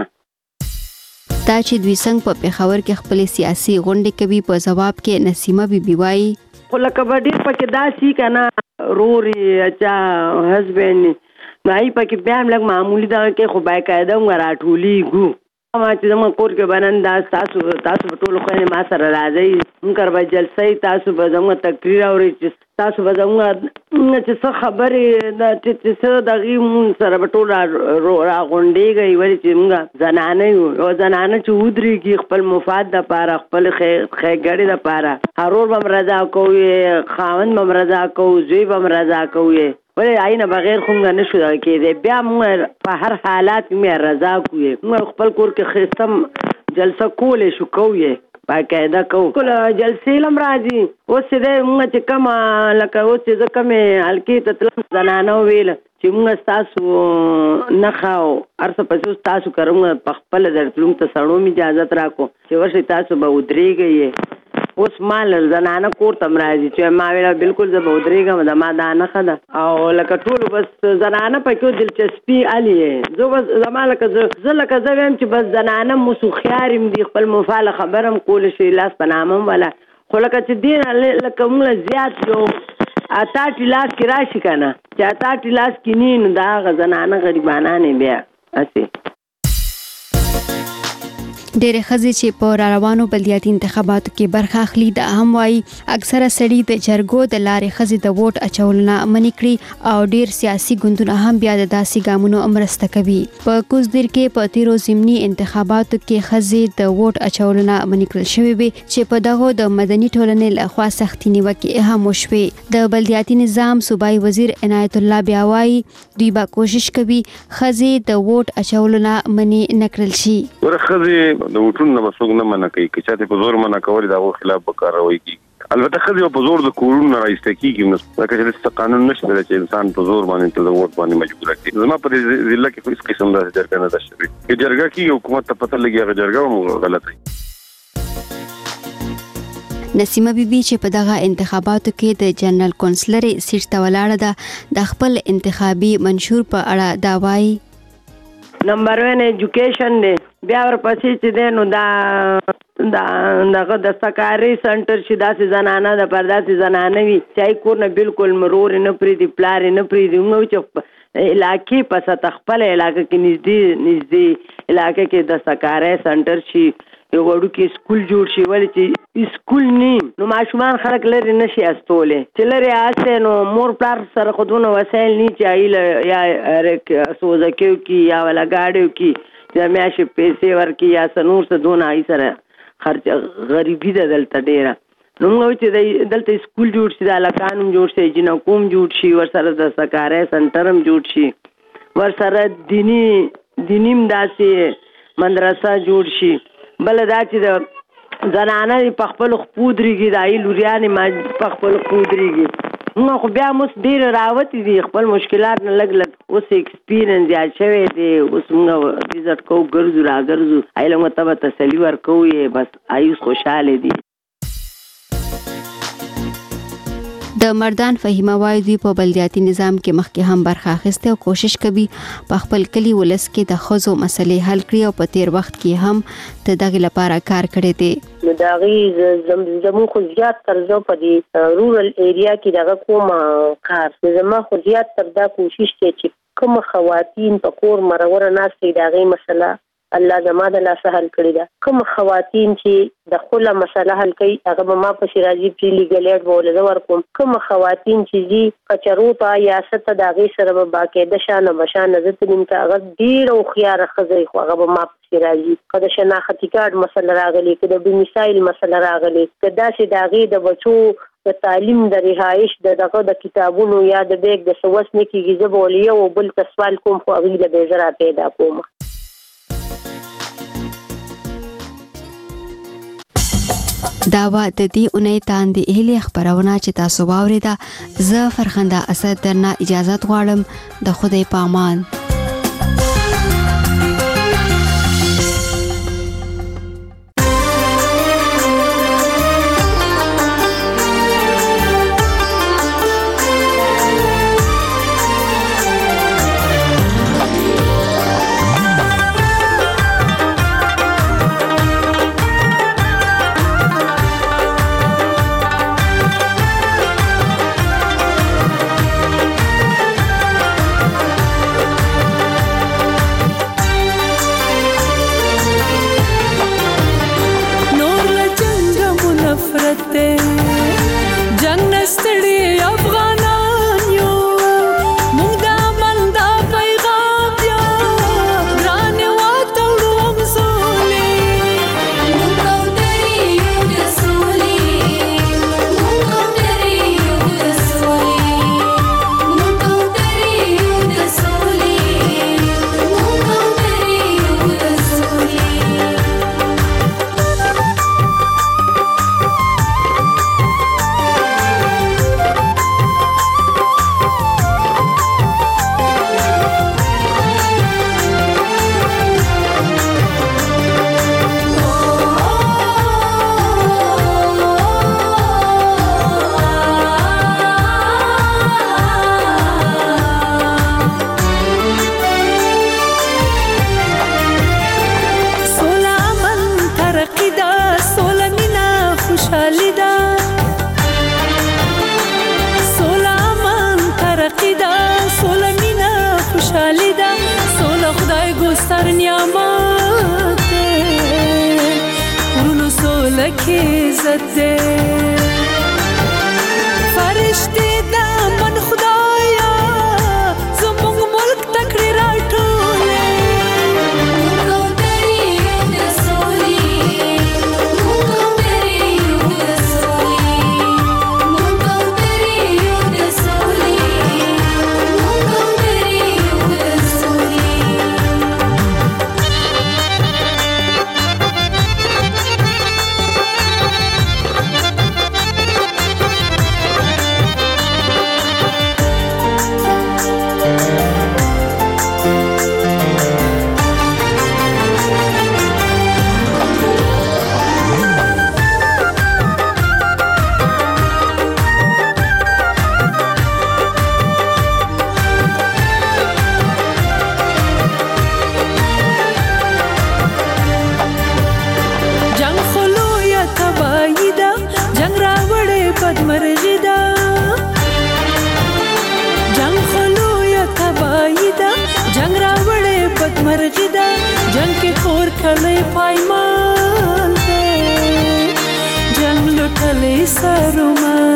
دا چې دوی څنګه په پیښور کې خپل سیاسي غونډې کوي په جواب کې نسیمه بیبي وایي خو لکه به ډېر پکې داسې که نه رورې اچا هسبینډ نو هغې پکې بیا هم لږ معمولي دغه کې خو باقاعده موږ راټولېږو ما چې زموږ کور کې به نن دا تاسو به ټولو خویندې ما سره راځئ موږ به جلسه تاسو به زموږ تقریر اورئ چې تاسو به زموږ چې څه خبرې چې څه دغې مونږ سره به ټول راغونډېږئ ولې چې موږ زنانه یو یو زنانه چې ودرېږي خپل مفاد دپاره خپل ښېګړې دپاره هرور به هم رضا کوو خاوند به هم رضا کوو زوی به هم رضا کوو ولې هغې نه بغیر خو موږ نه شو دغه کېدی بیا موږ په هر حالات کې موږ رضا کوو موږ خپل کور کې ښایسته جلسه کولی شو کوو باقاعده کوو جلسې هم راځي اوس چې دی موږ چې کومه لکه اوس چې زه کومې حلقې ته تلم زنانه وویله چې موږ ستاسو نښه او هر څه پسې اوس تاسو کره موږ په خپله درتلو موږ ته سړو م اجازت راکړو چې ورشئ تاسو به ودرېږئ اوس ما زنانه کور ته هم راځي چې ما ویله بالکل زه به ودرېږم زما دا نښه ده او لکه ټولو بس زنانه پکې دلچسپي هلې یې زه بس زما لکه زه ویم چې بس زنانه موسوخیار یم دي خپل مفاله خبره هم کولی شي لاس په نامه هم ولا خو لکه چې دې نه لکه موږ زیات یو اتاټي لاس کې راشي که نه چې اتاټي لاس کې نه نو د هغه زنانه غریبانانې بیا هسې ډېر خزي چې په روانو بلدیاتي انتخاباتو کې برخه اخلي د اهم وايي اکثره سړي د جرګو د لارې خزي د ووټ اچولنه منې کړی او ډېر سیاسي ګوندونه هم بیا د داسې ګامونو مرسته کوي. په کوزدیر کې په تیرو ضمني انتخاباتو کې خزي د ووټ اچولنه منې کړل شوې وي چې په دغه د مدني ټولنې لخوا سختي نیوکې هم وشوې. د بلدیاتي نظام صوبایي وزیر عنایت الله بیا وايي دوی به کوشش کوي خزي د ووټ اچولنه منې نه کړل شي. ورخزي د ووټونو نه مسوګ نه منع کوي چې چاته په زور منع کول دا خلاف کاروي کوي. البته خزي په زور د کورونو راځي کیږي نو لکه چې قانون نشته چې انسان په زور باندې ته د ووټ باندې مجبور کړي. زما په ضلع کې هیڅ قسم د جرګه نه ده شوی. چې جرګه کې حکومت ته پته لګي هغه جرګه مو غلط دی. نسیمه بیبي چې په دغه انتخاباتو کې د جنرال کونسلر سیټ ته ولاړه ده د خپل انتخابي منشور په اړه دا وایي نمبر 1 ایجوکیشن دی بیا ورپسې چې دی نو دغه د سکاري سنټر چې داسې زنانه د پرداسې زنانه وي چې کور نه بالکل مرور نه پریدي پلار نه پریدي نو چې علاقې په سطح خپل علاقې کې نږدې علاقې کې د سکاري سنټر شي یو وړو کې سکول جوړ شي ولې چې سکول نیم نو ماشومان خلک لري نشي استولې چې لري اسه نو مور پلار سره خودونه وسایل نه چایله یا سوزکیو کی یا ولا گاډیو کی چې میاشه پیسې ورکی یا سنور څه دونه ای سره خرچ غریبی ده دلته ډیره نو چې دلته سکول جوړ شي د الکانم جوړ شي جنکوم جوړ شي ورسره د سکارې سنټرم جوړ شي ورسره دینیم داسې مدرسه جوړ شي بل دا چې د زنانه په خپل خپودريږي د ای لوريانې ما په خپل خپودريږي نو خو بیا موږ ډیر راوتی دي خپل مشکلات نه لګ اوس ایکسپیرینس یا شوی دی اوس موږ وزټ کو ګرځو راګرځو ایله مته تسلی ورکوې بس ایوس خوشاله دي. د مردان فهیمه وای دوی په بلدیاتي نظام کې مخکې هم برخه اخیسته او کوشش کوي په خپل کلی ولس کې د خزو مسلې حل کړي او په تیر وخت کې هم د دغه لپاره کار کړی دی. نو دا غي زموږ خو زیات ترځو په دې رورل ایریا کې دغه کوم کار زموږ خو زیات تر دا کوشش کوي چې کوم خواتین په کور مرور ناشې دغه مسله الله زما د لا سهل کړی دا کوم خواتین چې د خله مسله حل کوي هغه ما په شراجي پری لیګل اډ بوله ورکوم کوم خواتین چې دي کچروتا یا ست دغه سره به باقاعده شانه بشانه زتلم ته هغه ډیر او خيار خزي خو هغه ما په شراجي کله شناختی کارت مسله راغلي کله د میسایل مسله راغلي کدا چې دغه د بچو د تعلیم د رهایش دغه د کتابونو یا د بیگ د سوس نه کیږي زبولې او بل تسوال کوم خو هغه د بهزرا پیدا کوم. داوا د دې اونۍ تاندې هلي خبرونه چې تاسو واوریده زه فرخنده اسد درنه اجازه غواړم د خدای په امان. مځکه عزت دی فرشتي د من خدایا زموږ ملک تکړه راټولې مرغی دا جنگ کې خور کله پایمان دی جنگ لټلې سرومان